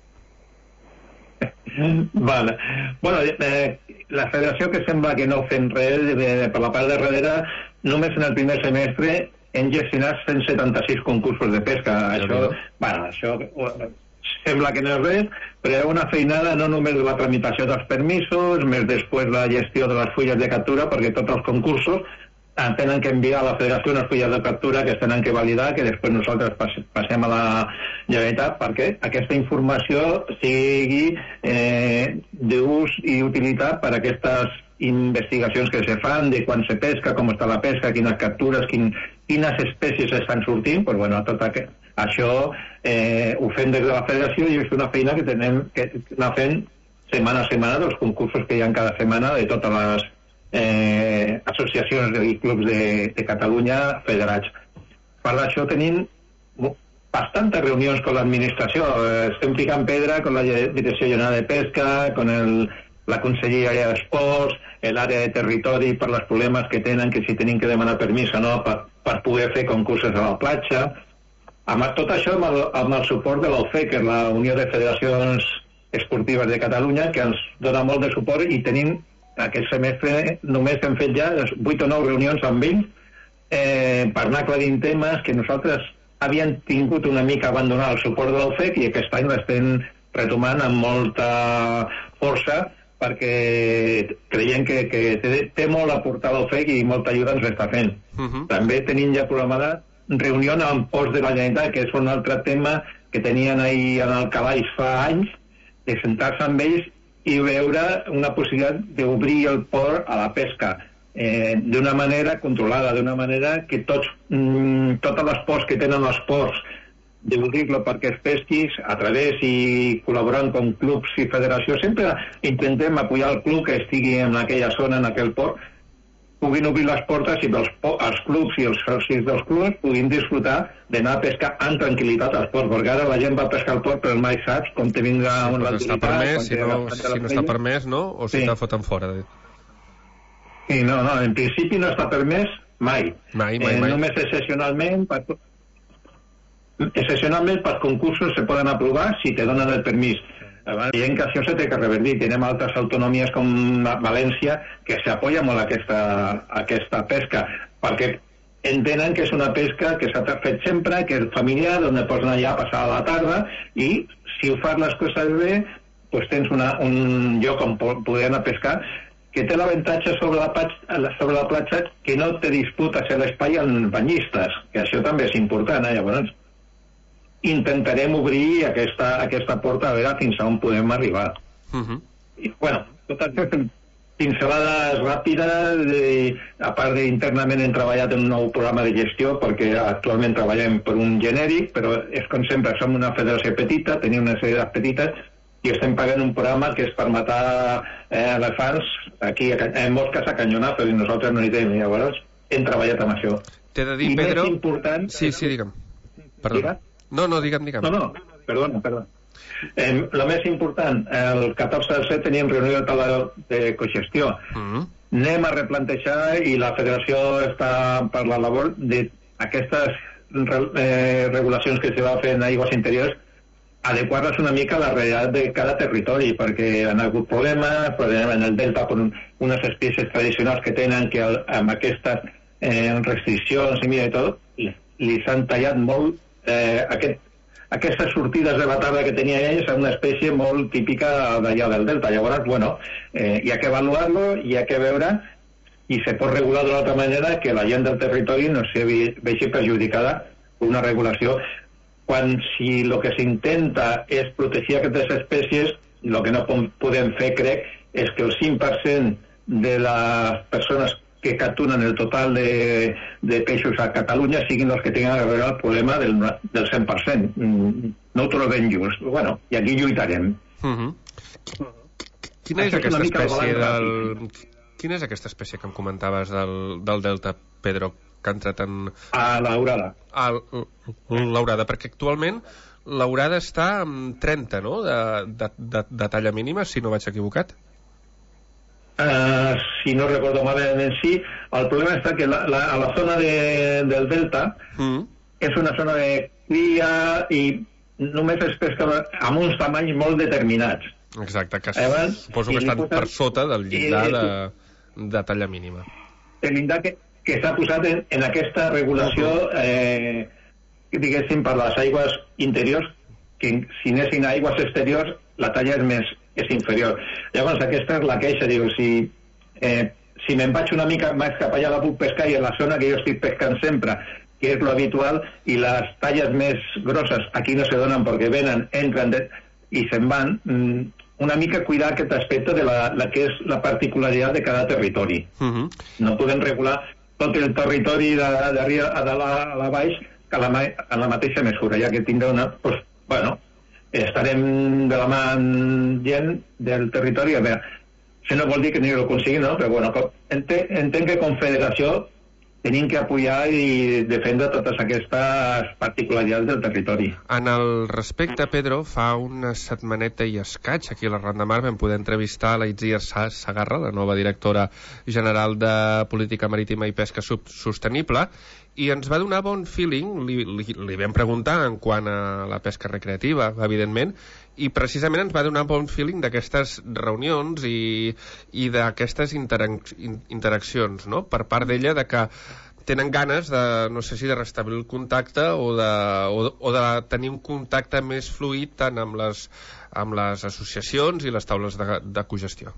Vale. Bueno, la federació, que sembla que no fem res per la part de darrere, només en el primer semestre hem gestionat 176 concursos de pesca. Això sembla que no és res, però hi ha una feinada no només de la tramitació dels permisos, més després la gestió de les fulles de captura, perquè tots els concursos tenen que enviar a la federació unes fulles de captura que es tenen que validar, que després nosaltres passem a la Generalitat, perquè aquesta informació sigui d'ús i utilitat per a aquestes investigacions que se fan de quan se pesca, com està la pesca, quines captures, quines espècies estan sortint. Pues bueno, tot això ho fem des de la federació, i és una feina que tenem que anar fent setmana a setmana dels concursos que hi ha cada setmana de totes les associacions i clubs de Catalunya federats. Per això tenim bastantes reunions amb l'administració. Estem ficant pedra amb la Direcció General de Pesca, amb la Conselleria d'Esports, l'àrea de territori, per els problemes que tenen, que si tenim que demanar permís o no per poder fer concursos a la platja. Tot això amb el suport de l'OFE, que és la Unió de Federacions Esportives de Catalunya, que ens dona molt de suport, i tenim aquest semestre només hem fet ja 8 o 9 reunions amb ells per anar aclarint temes que nosaltres havíem tingut una mica abandonar el suport de l'OFEC, i aquest any l'estem retomant amb molta força, perquè creiem que té molt a portar l'OFEC i molta ajuda ens està fent. També tenim ja programada reunió amb ports de la Generalitat, que és un altre tema que tenien ahir en el calaix fa anys, de sentar-se amb ells i veure una possibilitat d'obrir el port a la pesca d'una manera controlada, d'una manera que totes les ports que tenen els ports, d'obrir-lo perquè es pesquis a través i col·laborant amb clubs i federacions. Sempre intentem apoyar el club que estigui en aquella zona, en aquell port, puguin obrir les portes i els clubs i els socis dels clubs puguin disfrutar d'anar a pescar amb tranquil·litat als ports, perquè ara la gent va a pescar al port però mai saps com te vinga una activitat. Si no està permès, no? O si te foten fora? Sí, no, en principi no està permès mai. Només excepcionalment pels concursos se poden aprovar si te donen el permís. Veiem que això se té que revertir. Tenim altres autonomies com València que s'apoya molt aquesta pesca, perquè entenen que és una pesca que s'ha fet sempre, que és familiar, on pots anar allà a passar la tarda, i si ho fas les coses bé, doncs tens un lloc on poder anar a pescar, que té l'avantatge sobre la platja que no te disputes l'espai amb banyistes, que això també és important. Llavors intentarem obrir aquesta porta a veure fins a on podem arribar. I, bueno, totes aquestes pincelades ràpides, a part d'internament hem treballat en un nou programa de gestió, perquè actualment treballem per un genèric, però és com sempre, som una federació petita, tenim una sèrie petites, i estem pagant un programa que és per matar elefants aquí en mosques a canyonazos, i nosaltres no hi tenim. Llavors hem treballat amb això. T'he de dir, I Pedro... més important... Sí, digue'm. Perdó. No, digue'm. No, perdona. El més important, el 14 del 7 teníem reunió de taula de cogestió. Anem a replantejar i la federació està per la labor d'aquestes regulacions que se va fer en aigües interiors, adequar-les una mica a la realitat de cada territori, perquè han hagut problemes en el delta per unes espècies tradicionals que tenen que amb aquestes restriccions i tot, li s'han tallat molt aquestes sortides de batarda que tenia ells a una espècie molt típica d'allà del delta. Llavors, bueno, hi ha que avaluar-lo, hi ha que veure i se pot regular d'una altra manera que la gent del territori no se vegi perjudicada per una regulació, quan si el que s'intenta és protegir aquestes espècies, el que no podem fer, crec, és que el 5% de les persones que capturen el total de peixos a Catalunya siguin els que tinguin el problema del 100%. No ho trobem just. Bueno, i aquí lluitarem. Quina és aquesta espècie Quina és aquesta espècie que em comentaves del delta, Pedro, que ha entrat en... L'aurada. L'aurada, perquè actualment l'aurada està amb 30, no?, de talla mínima, si no vaig equivocat. Si no recordo malament, sí. El problema està que a la zona del delta és una zona de cria i només es pesca amb uns tamanys molt determinats. Exacte, que suposo que estan per sota del llindar de talla mínima. El llindar que s'ha posat en aquesta regulació, diguéssim, per les aigües interiors, que si anessin a aigües exteriors la talla és inferior. Llavors aquesta és la queixa, diu, si me'n vaig una mica més cap allà la puc pescar i en la zona que jo estic pescant sempre, que és lo habitual, i les talles més grosses aquí no se donen perquè venen, entren i se'n van, una mica cuidar aquest aspecte de la que és la particularitat de cada territori. No podem regular tot el territori d'arriba a dalt a baix a la mateixa mesura, ja que tindrà una... Doncs, bueno, estarem de la mà amb gent del territori, a veure, això no vol dir que ni ho aconseguim, no? Però bueno, entenc que Confederació tenim que apoyar i defendre totes aquestes particularitats del territori. En el respecte, Pedro, fa una setmaneta i escaig, aquí a la Ronda Mar vam poder entrevistar la Itziar Sagarra, la nova directora general de Política Marítima i Pesca Sostenible, i ens va donar bon feeling, li vam preguntar en quant a la pesca recreativa, evidentment, i precisament ens va donar bon feeling d'aquestes reunions i d'aquestes interaccions, no?, per part d'ella, de que tenen ganes de, no sé si de restablir el contacte o de tenir un contacte més fluid tant amb les associacions i les taules de cogestió.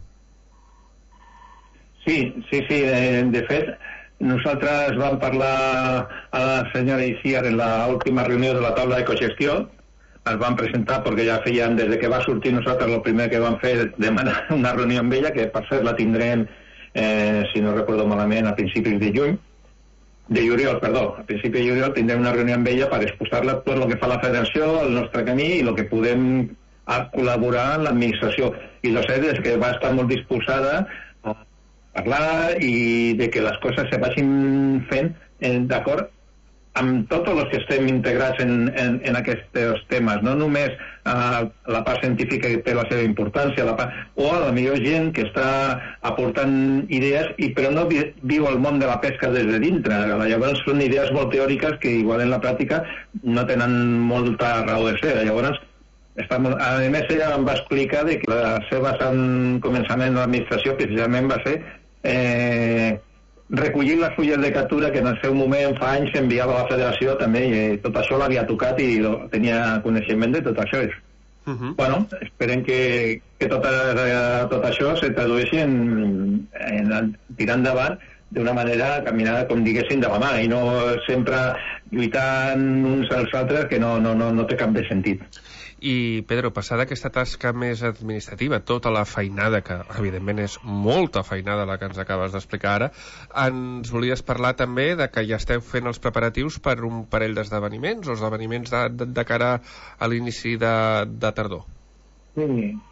Sí, de fet, nosaltres vam parlar a la senyora Itziar en l'última reunió de la taula de cogestió, es van presentar perquè ja feien, des de que va sortir nosaltres, el primer que vam fer demanar una reunió amb ella, que per cert la tindrem, si no recordo malament, a principis de juliol, a principis de juliol tindrem una reunió amb ella per exposar-la tot el que fa la federació, el nostre camí i el que podem col·laborar amb l'administració. I la cert és que va estar molt disposada a parlar i de que les coses se vagin fent d'acord amb tots els que estem integrats en aquests temes, no només la part científica que té la seva importància, o a la millor gent que està aportant idees, però no viu el món de la pesca des de dintre. Llavors són idees molt teòriques que igual en la pràctica no tenen molta raó de ser. Llavors, a més, ella em va explicar que la seva començament de l'administració precisament va ser recollir les fulles de captura que en el seu moment fa anys enviava a la federació també, i tot això l'havia tocat i tenia coneixement de tot això. Bueno, esperem que tot això se tradueixi en tirar endavant d'una manera caminada, com diguéssim, de la mà i no sempre lluitant uns als altres, que no té cap de sentit. I, Pedro, passada aquesta tasca més administrativa, tota la feinada, que evidentment és molta feinada la que ens acabes d'explicar ara, ens volies parlar també de que ja esteu fent els preparatius per un parell d'esdeveniments, o esdeveniments de cara a l'inici de tardor.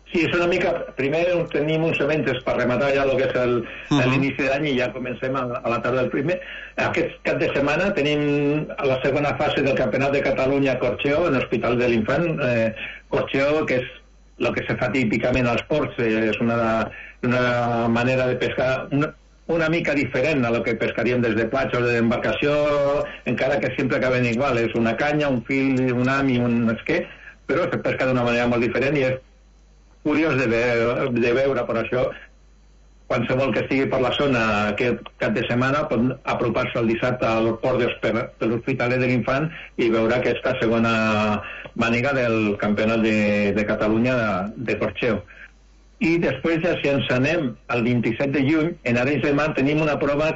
Sí, és una mica... Primer tenim uns events per rematar ja el que és l'inici d'any i ja comencem a la tarda del primer. Aquest cap de setmana tenim la segona fase del Campionat de Catalunya Corxeo en l'Hospital de l'Infant. Corxeo, que és el que se fa típicament als ports, és una manera de pescar una mica diferent a lo que pescaríem des de platja o d'embarcació, encara que sempre acaben igual. És una canya, un fil, un ham i un esquer, però se pesca d'una manera molt diferent i és curiós de veure. Per això qualsevol que estigui per la zona aquest cap de setmana pot apropar-se el dissabte al port de l'Hospitalet de l'Infant i veure aquesta segona màniga del Campionat de Catalunya de Corxeo. I després, ja si ens anem al 27 de juny, en Arenys de Mar tenim una prova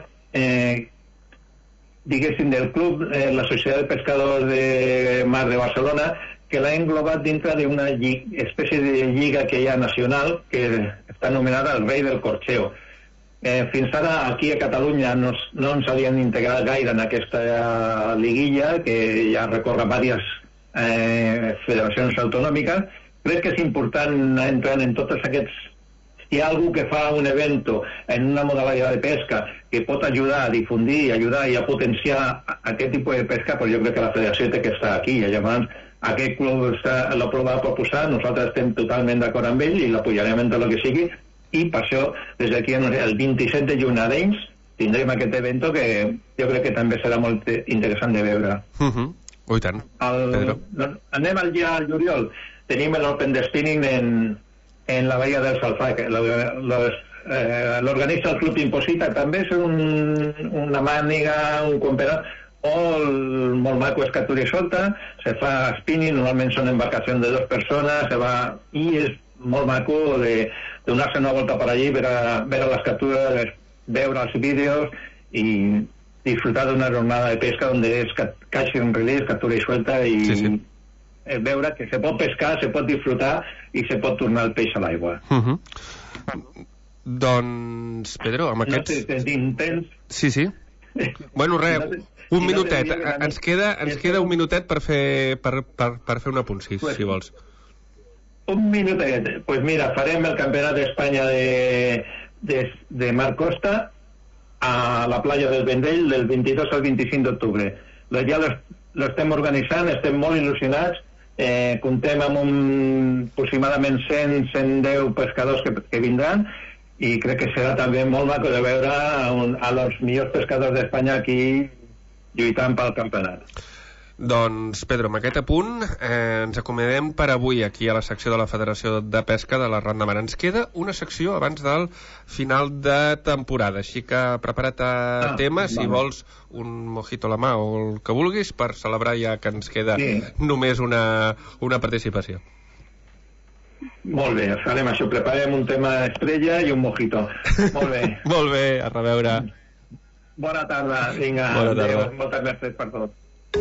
diguéssim del club, la Societat de Pescadors de Mar de Barcelona, que l'ha englobat dintre d'una espècie de lliga que hi ha nacional que està anomenada el Rei del Corxeo. Fins ara aquí a Catalunya no ens havien integrat gaire en aquesta liguilla, que ja recorre diverses federacions autonòmiques. Crec que és important anar entrant en tots aquests... Si hi ha algú que fa un evento en una modalitat de pesca que pot ajudar a difundir, ajudar i a potenciar aquest tipus de pesca, però jo crec que la federació té que estar aquí. I llavors aquest club l'ha provat a proposar, nosaltres estem totalment d'acord amb ell i l'apoyarem en tot el que sigui, i per això des d'aquí el 27 de juny a Arenys tindrem aquest evento que jo crec que també serà molt interessant de veure. Oh, i tant, Pedro. Anem al juliol. Tenim l'Open de Spinning en la Bahia del Salfà, que l'organitza el Club Imposita, també és una màniga, un campionat molt maco, és captura i solta, se fa spinning, normalment són embarcacions de 2 persones, i és molt maco de donar-se una volta per allí, veure les captures, veure els vídeos i disfrutar d'una jornada de pesca on és catch and release, captura i suelta, i veure que se pot pescar, se pot disfrutar i se pot tornar el peix a l'aigua. Doncs, Pedro, amb aquests... No sé, t'intents... Sí. Bueno, res, un minutet. Ens queda un minutet per fer un apunt, si vols. Un minutet. Pues mira, farem el Campionat d'Espanya de Mar Costa a la platja del Vendell del 22 al 25 d'octubre. Ja l'estem organitzant, estem molt il·lusionats, comptem amb aproximadament 100-110 pescadors que vindran, i crec que serà també molt maco de veure als millors pescadors d'Espanya aquí lluitant pel campionat. Doncs, Pedro, amb aquest apunt ens acomiadem per avui aquí a la secció de la Federació de Pesca de la Ran de Mar. Ens queda una secció abans del final de temporada, així que prepara't a tema, si vols un mojito a la mà o el que vulguis per celebrar ja que ens queda només una participació. Molt bé, farem això, preparem un tema estrella i un mojito. Molt bé. Molt bé, a reveure. Bona tarda, vinga. Bona tarda. Adéu, moltes gràcies per tot.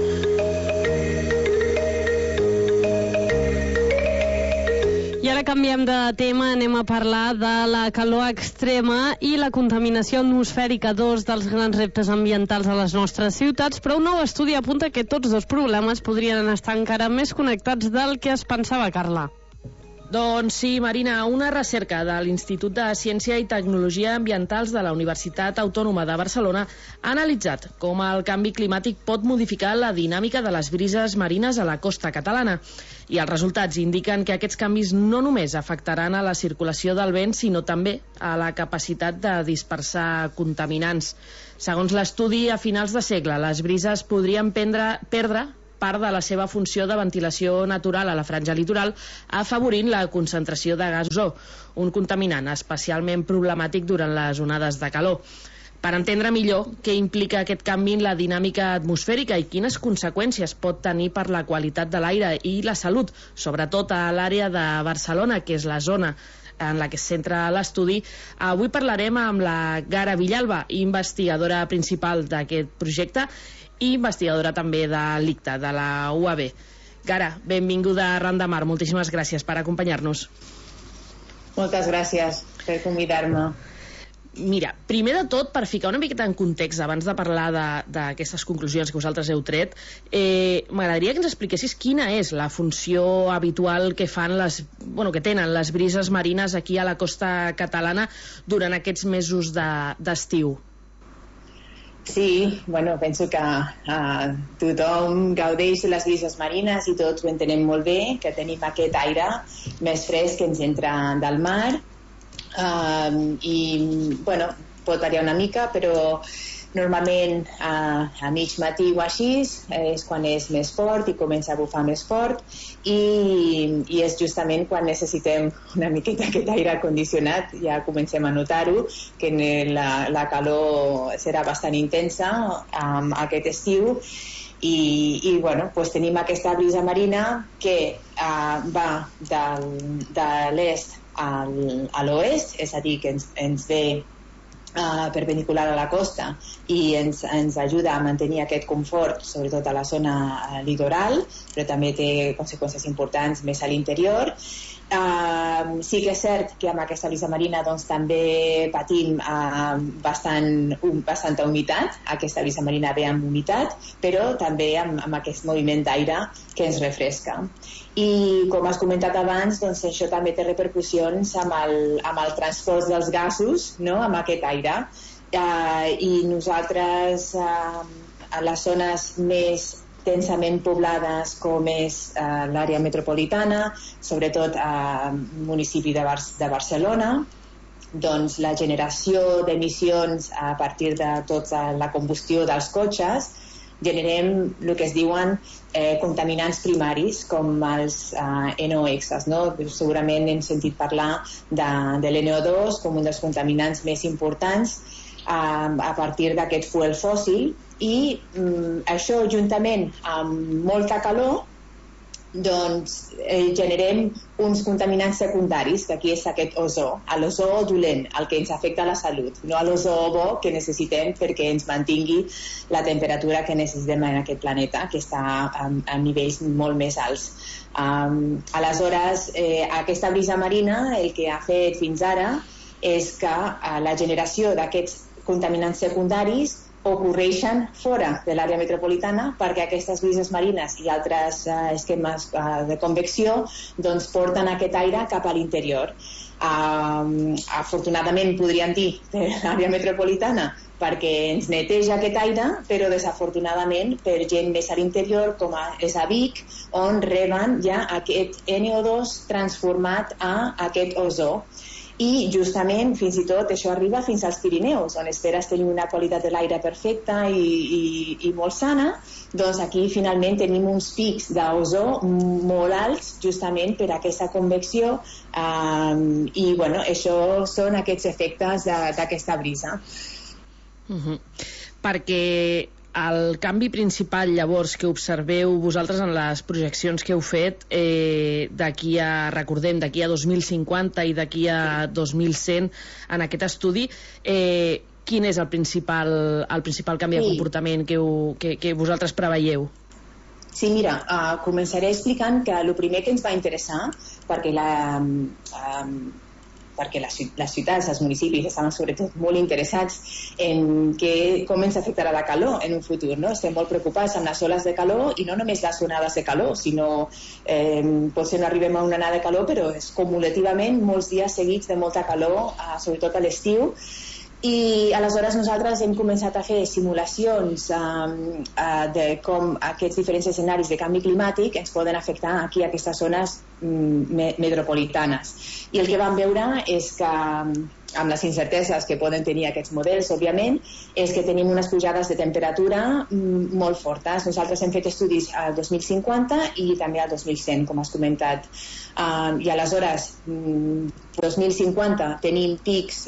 I ara canviem de tema, anem a parlar de la calor extrema i la contaminació atmosfèrica, dos dels grans reptes ambientals a les nostres ciutats, però un nou estudi apunta que tots dos problemes podrien estar encara més connectats del que es pensava, Carla. Doncs sí, Marina, una recerca de l'Institut de Ciència i Tecnologia Ambientals de la Universitat Autònoma de Barcelona ha analitzat com el canvi climàtic pot modificar la dinàmica de les brises marines a la costa catalana. I els resultats indiquen que aquests canvis no només afectaran a la circulació del vent, sinó també a la capacitat de dispersar contaminants. Segons l'estudi, a finals de segle, les brises podrien perdre part de la seva funció de ventilació natural a la franja litoral, afavorint la concentració de gas ozó, un contaminant especialment problemàtic durant les onades de calor. Per entendre millor què implica aquest canvi en la dinàmica atmosfèrica i quines conseqüències pot tenir per la qualitat de l'aire i la salut, sobretot a l'àrea de Barcelona, que és la zona en la que es centra l'estudi, avui parlarem amb la Gara Villalba, investigadora principal d'aquest projecte i investigadora també de l'ICTA, de la UAB. Gara, benvinguda a Ran de Mar, moltíssimes gràcies per acompanyar-nos. Moltes gràcies per convidar-me. Mira, primer de tot, per ficar una miqueta en context, abans de parlar d'aquestes conclusions que vosaltres heu tret, m'agradaria que ens expliquessis quina és la funció habitual que fan que tenen les brises marines aquí a la costa catalana durant aquests mesos d'estiu. Sí, penso que tothom gaudeix de les brises marines i tots ho entenem molt bé, que tenim aquest aire més fresc que ens entra del mar. Pot variar una mica, però normalment a mig matí o així és quan és més fort i comença a bufar més fort i és justament quan necessitem una miqueta aquest aire condicionat. Ja comencem a notar-ho, que la calor serà bastant intensa aquest estiu i tenim aquesta brisa marina que va de l'est a l'oest, és a dir, que ens ve perpendicular a la costa i ens ajuda a mantenir aquest confort, sobretot a la zona litoral, però també té conseqüències importants més a l'interior. Sí que és cert que amb aquesta brisa marina també patim bastanta humitat. Aquesta brisa marina ve amb humitat, però també amb aquest moviment d'aire que ens refresca. I com has comentat abans, això també té repercussions amb el transport dels gasos, amb aquest aire. I nosaltres, a les zones més densament poblades com és l'àrea metropolitana, sobretot al municipi de Barcelona, doncs la generació d'emissions a partir de tota la combustió dels cotxes generem el que es diuen contaminants primaris com els NOx, no? Segurament hem sentit parlar de l'NO2 com un dels contaminants més importants a partir d'aquest fuel fòssil i això juntament amb molta calor doncs generem uns contaminants secundaris, que aquí és aquest ozó, l'ozó dolent, el que ens afecta a la salut, no l'ozó bo que necessitem perquè ens mantingui la temperatura que necessitem en aquest planeta, que està a nivells molt més alts. Aleshores, aquesta brisa marina el que ha fet fins ara és que la generació d'aquests contaminants secundaris ocorreixen fora de l'àrea metropolitana perquè aquestes brises marines i altres esquemes de convecció doncs porten aquest aire cap a l'interior. Afortunadament podríem dir per l'àrea metropolitana perquè ens neteja aquest aire, però desafortunadament per gent més a l'interior com és a Vic, on reben ja aquest NO2 transformat a aquest ozó. I justament fins i tot això arriba fins als Pirineus, on esperes tenir una qualitat de l'aire perfecta i molt sana, doncs aquí finalment tenim uns pics d'ozó molt alts justament per aquesta convecció i això són aquests efectes d'aquesta brisa. Perquè el canvi principal llavors que observeu vosaltres en les projeccions que heu fet d'aquí a 2050 i d'aquí a 2100 en aquest estudi, quin és el principal canvi de comportament que vosaltres preveieu? Sí, mira, començaré explicant que el primer que ens va interessar, perquè les ciutats, els municipis estaven sobretot molt interessats en com ens afectarà la calor en un futur, no? Estem molt preocupats amb les oles de calor i no només les onades de calor, sinó potser no arribem a una onada de calor, però és cumulativament molts dies seguits de molta calor, sobretot a l'estiu. I aleshores nosaltres hem començat a fer simulacions de com aquests diferents escenaris de canvi climàtic ens poden afectar aquí a aquestes zones metropolitanes. I el que vam veure és que amb les incerteses que poden tenir aquests models, òbviament, és que tenim unes pujades de temperatura molt fortes. Nosaltres hem fet estudis al 2050 i també al 2100, com has comentat. I aleshores, 2050 tenim pics,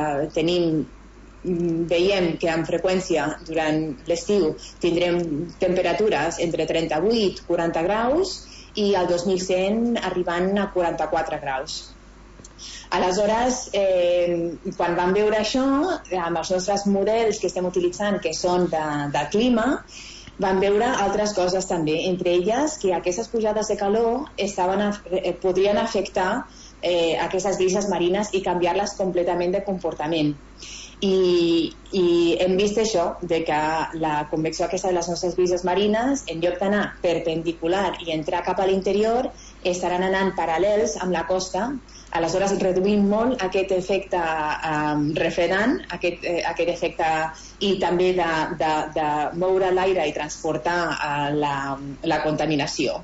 veiem que amb freqüència durant l'estiu tindrem temperatures entre 38 i 40 graus i al 2100 arribant a 44 graus. Aleshores, quan vam veure això, amb els nostres models que estem utilitzant, que són de clima, vam veure altres coses també, entre elles que aquestes pujades de calor podrien afectar aquestes brises marines i canviar-les completament de comportament. I hem vist això, de que la convecció aquesta de les nostres brises marines, en lloc d'anar perpendicular i entrar cap a l'interior, estaran anant paral·lels amb la costa, aleshores reduint molt aquest efecte refredant, aquest efecte, i també de moure l'aire i transportar la contaminació.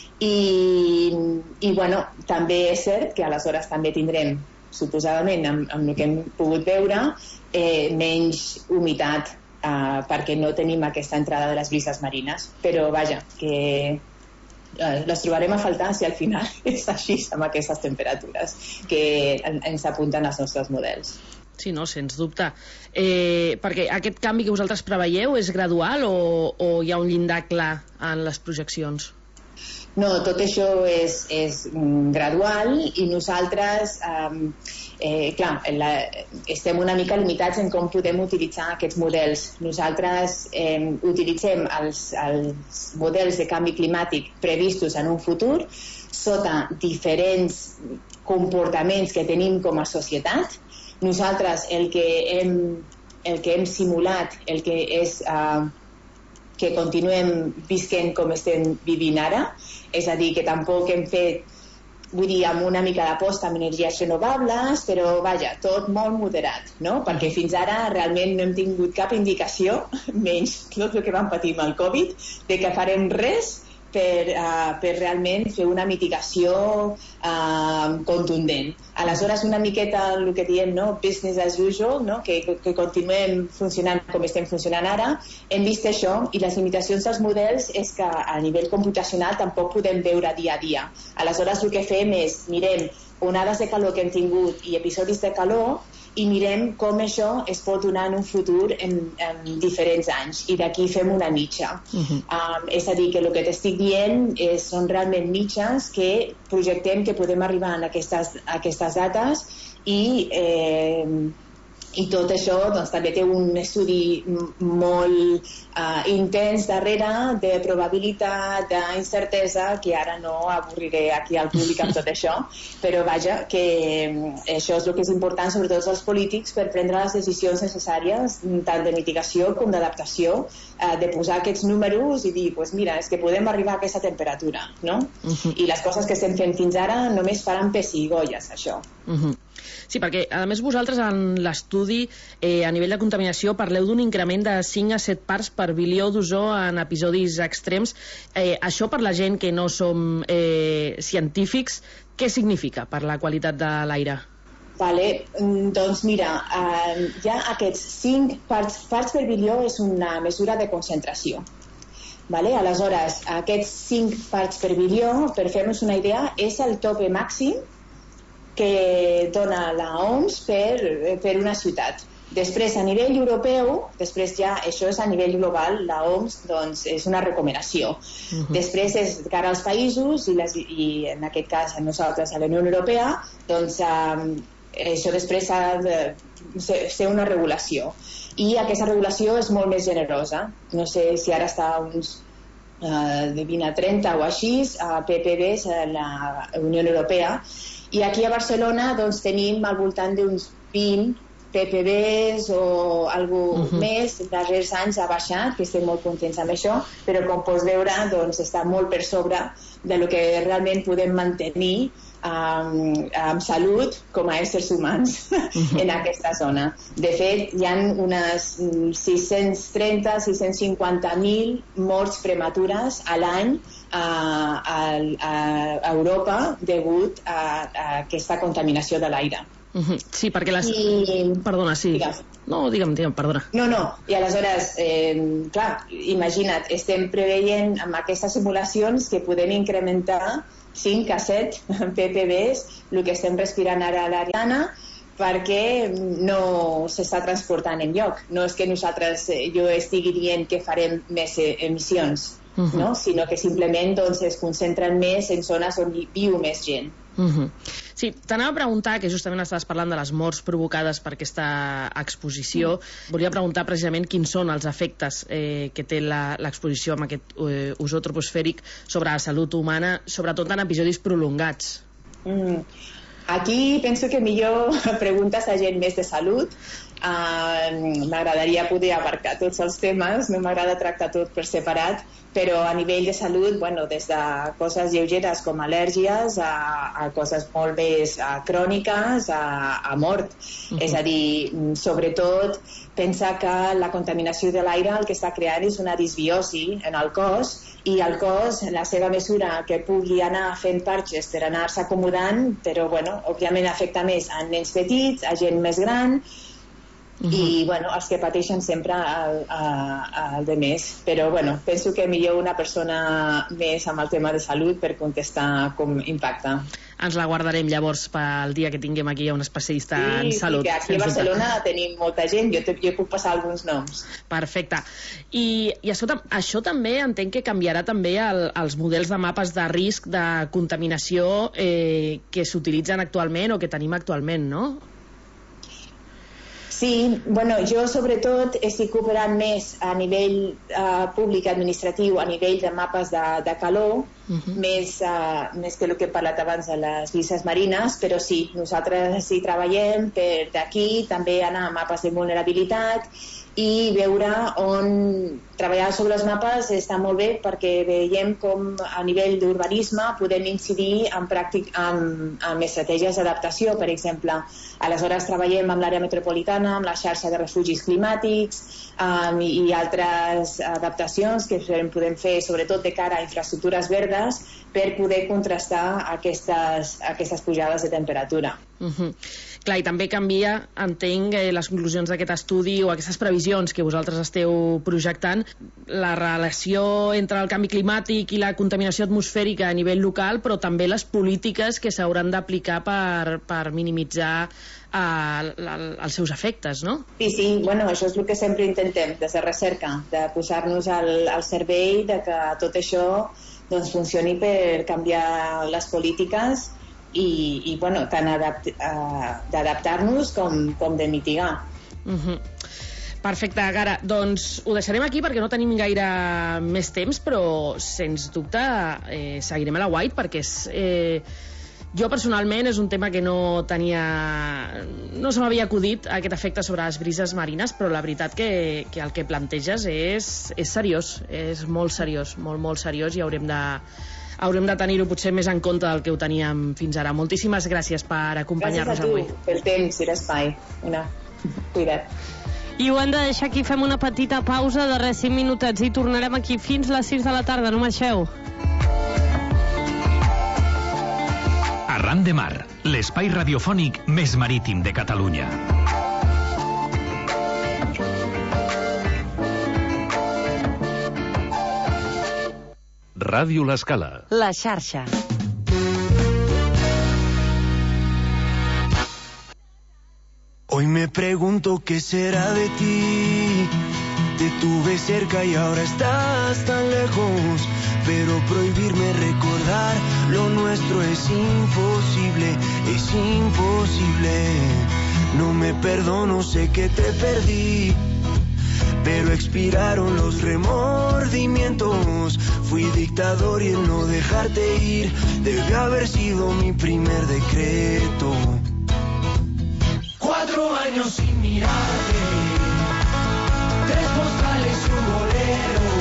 I bueno, també és cert que aleshores també tindrem, suposadament, amb el que hem pogut veure, menys humitat, perquè no tenim aquesta entrada de les brises marines. Però vaja, que les trobarem a faltar si al final és així amb aquestes temperatures que ens apunten els nostres models. Sí, no, sens dubte. Perquè aquest canvi que vosaltres preveieu és gradual o hi ha un llindar clar en les projeccions? No, tot això és gradual i nosaltres, clar, estem una mica limitats en com podem utilitzar aquests models. Nosaltres utilitzem els models de canvi climàtic previstos en un futur sota diferents comportaments que tenim com a societat. Nosaltres el que hem simulat, el que és que continuem visquent com estem vivint ara, és a dir, que tampoc hem fet, vull dir, amb una mica d'aposta amb energies renovables, però vaja, tot molt moderat, no? Perquè fins ara realment no hem tingut cap indicació, menys tot el que vam patir amb el Covid, de que farem res per realment fer una mitigació contundent. Aleshores, una miqueta el que diem, no? Business as usual, no? Que continuem funcionant com estem funcionant ara. Hem vist això, i les limitacions dels models és que a nivell computacional tampoc podem veure dia a dia. Aleshores, el que fem és mirem onades de calor que hem tingut i episodis de calor i mirem com això es pot donar en un futur en diferents anys, i d'aquí fem una mitja. És a dir, que el que t'estic dient són realment mitges que projectem que podem arribar a aquestes dates, i tot això doncs, també té un estudi molt intens darrere de probabilitat, d'incertesa, que ara no avorriré aquí al públic amb tot això, però vaja, que això és el que és important, sobretot els polítics, per prendre les decisions necessàries, tant de mitigació com d'adaptació, de posar aquests números i dir, pues mira, és que podem arribar a aquesta temperatura, no? I les coses que estem fent fins ara només faran pessigolles, això. Sí, perquè a més vosaltres en l'estudi a nivell de contaminació parleu d'un increment de 5 a 7 parts per bilió d'ozó en episodis extrems. Això per la gent que no som científics, què significa per la qualitat de l'aire? Vale, doncs mira, ja aquests 5 parts per bilió és una mesura de concentració. Vale? Aleshores, aquests 5 parts per bilió, per fer-nos una idea, és el tope màxim que dona la OMS per una ciutat. Després, a nivell europeu, després ja això és a nivell global, la OMS doncs, és una recomanació. Després és cara als països i en aquest cas a nosaltres, a la Unió Europea, doncs això després ha de ser una regulació. I aquesta regulació és molt més generosa. No sé si ara està uns de 20 a 30 o així, ppbs a la Unió Europea. I aquí a Barcelona doncs, tenim al voltant d'uns 20 ppbs o alguna més. Els darrers anys ha baixat, que estem molt contents amb això, però com pots veure doncs, està molt per sobre del que realment podem mantenir amb salut com a éssers humans en aquesta zona. De fet, hi ha unes 630-650.000 morts prematures a l'any a Europa degut a aquesta contaminació de l'aire. Sí, perquè les... Perdona, sí. Digues. No, digue'm, perdona. No, i aleshores, clar, imagina't, estem preveient amb aquestes simulacions que podem incrementar 5 a 7 ppbs el que estem respirant ara a l'Ariana, perquè no s'està transportant enlloc. No és que nosaltres, jo estigui dient que farem més emissions, no? Sinó que simplement doncs, es concentren més en zones on viu més gent. Sí, t'anava a preguntar, que justament estaves parlant de les morts provocades per aquesta exposició. Volia preguntar precisament quins són els efectes que té l'exposició amb aquest ozó troposfèric sobre la salut humana, sobretot en episodis prolongats. Aquí penso que millor preguntes a gent més de salut. M'agradaria poder abarcar tots els temes, no m'agrada tractar tot per separat, però a nivell de salut, des de coses lleugeres com al·lèrgies a coses molt més cròniques, a mort. És a dir, sobretot, pensa que la contaminació de l'aire el que està creant és una disbiosi en el cos, i el cos, la seva mesura que pugui anar fent parxes per anar-se acomodant, però òbviament afecta més a nens petits, a gent més gran, i els que pateixen sempre el de més. Però penso que millor una persona més amb el tema de salut per contestar com impacta. Ens la guardarem llavors pel dia que tinguem aquí un especialista en salut. Sí, que aquí a Barcelona tenim molta gent, jo puc passar alguns noms. Perfecte. I escolta, això també entenc que canviarà també els models de mapes de risc de contaminació que s'utilitzen actualment o que tenim actualment, no? Sí, jo sobretot estic operant més a nivell públic administratiu, a nivell de mapes de calor, més que el que he parlat abans de les brises marines, però sí, nosaltres hi treballem per d'aquí també anar a mapes de vulnerabilitat i veure on treballar sobre els mapes està molt bé perquè veiem com a nivell d'urbanisme podem incidir en estratègies d'adaptació, per exemple. Aleshores treballem amb l'àrea metropolitana, amb la xarxa de refugis climàtics i altres adaptacions que podem fer sobretot de cara a infraestructures verdes per poder contrastar aquestes pujades de temperatura. Clar, i també canvia, entenc, les conclusions d'aquest estudi o aquestes previsions que vosaltres esteu projectant, la relació entre el canvi climàtic i la contaminació atmosfèrica a nivell local, però també les polítiques que s'hauran d'aplicar per minimitzar els seus efectes, no? Sí, això és el que sempre intentem des de recerca, de posar-nos al servei de que tot això funcioni per canviar les polítiques i tant d'adaptar-nos com de mitigar. Perfecte, Gara, doncs ho deixarem aquí perquè no tenim gaire més temps, però sens dubte seguirem a la White perquè jo personalment és un tema que no se m'havia acudit aquest efecte sobre les brises marines, però la veritat que el que planteges és seriós, és molt seriós, molt seriós, i haurem de tenir-ho potser més en compte del que ho teníem fins ara. Moltíssimes gràcies per acompanyar-nos avui. Gràcies a tu pel temps i l'espai. Cuida't. I ho hem de deixar aquí, fem una petita pausa de 5 minutets i tornarem aquí fins les 6 de la tarda, no marxeu. Arran de Mar, l'espai radiofònic més marítim de Catalunya. Ràdio L'Escala. La xarxa. Hoy me pregunto qué será de ti. Te tuve cerca y ahora estás tan lejos. Pero prohibirme recordar lo nuestro es imposible, es imposible. No me perdono, sé que te perdí, pero expiraron los remordimientos. Fui dictador y el no dejarte ir debió haber sido mi primer decreto. 4 años sin mirarte, 3 postales y un bolero.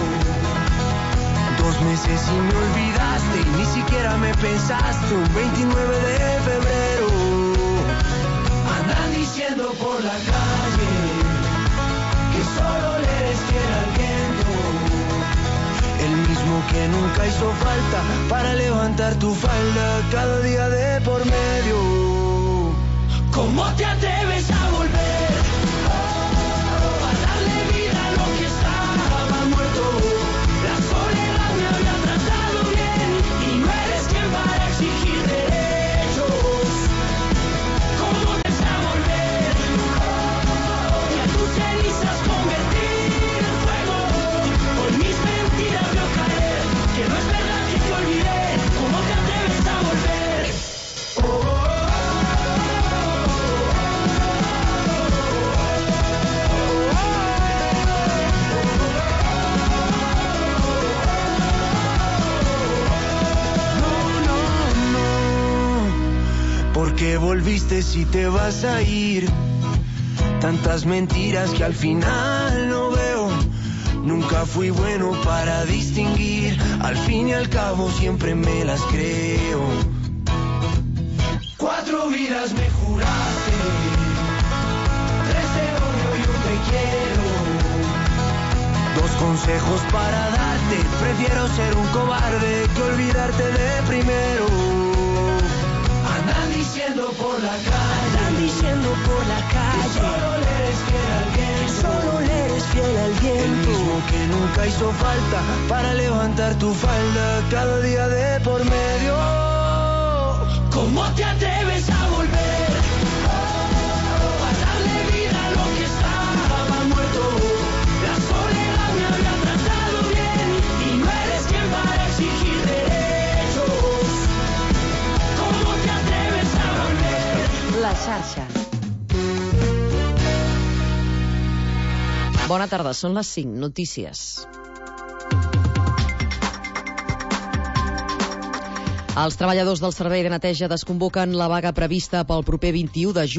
2 meses y me olvidaste y ni siquiera me pensaste. Un 29 de febrero andan diciendo por la calle que solo le eres fiel al viento, el mismo que nunca hizo falta para levantar tu falda cada día de por medio. ¿Cómo te atreves a volver a darle vida a lo que estaba muerto? La soledad me había tratado bien y no eres quien para exigir derechos. ¿Cómo te vas a volver y a tus cenizas convertir en fuego? Con mis mentiras veo caer que no es verdad que te olvidé. ¿Cómo te atreves a volver? qué volviste si te vas a ir? Tantas mentiras que al final no veo. Nunca fui bueno para distinguir. Al fin y al cabo siempre me las creo. 4 vidas me juraste, 3 te odio y 1 te quiero. 2 consejos para darte. Prefiero ser un cobarde que olvidarte de primero. Andan diciendo por la calle, solo le eres fiel al viento, solo le eres fiel al viento. El mismo que nunca hizo falta para levantar tu falda cada día de por medio. ¿Cómo te atreves a volver? A darle vida a lo que estaba muerto. La soledad me había tratado bien y no eres quien para exigir derechos. ¿Cómo te atreves a volver? La xarxa. Bona tarda, són les 5, notícies. Els treballadors del servei de neteja desconvoquen la vaga prevista pel proper 21 de juny.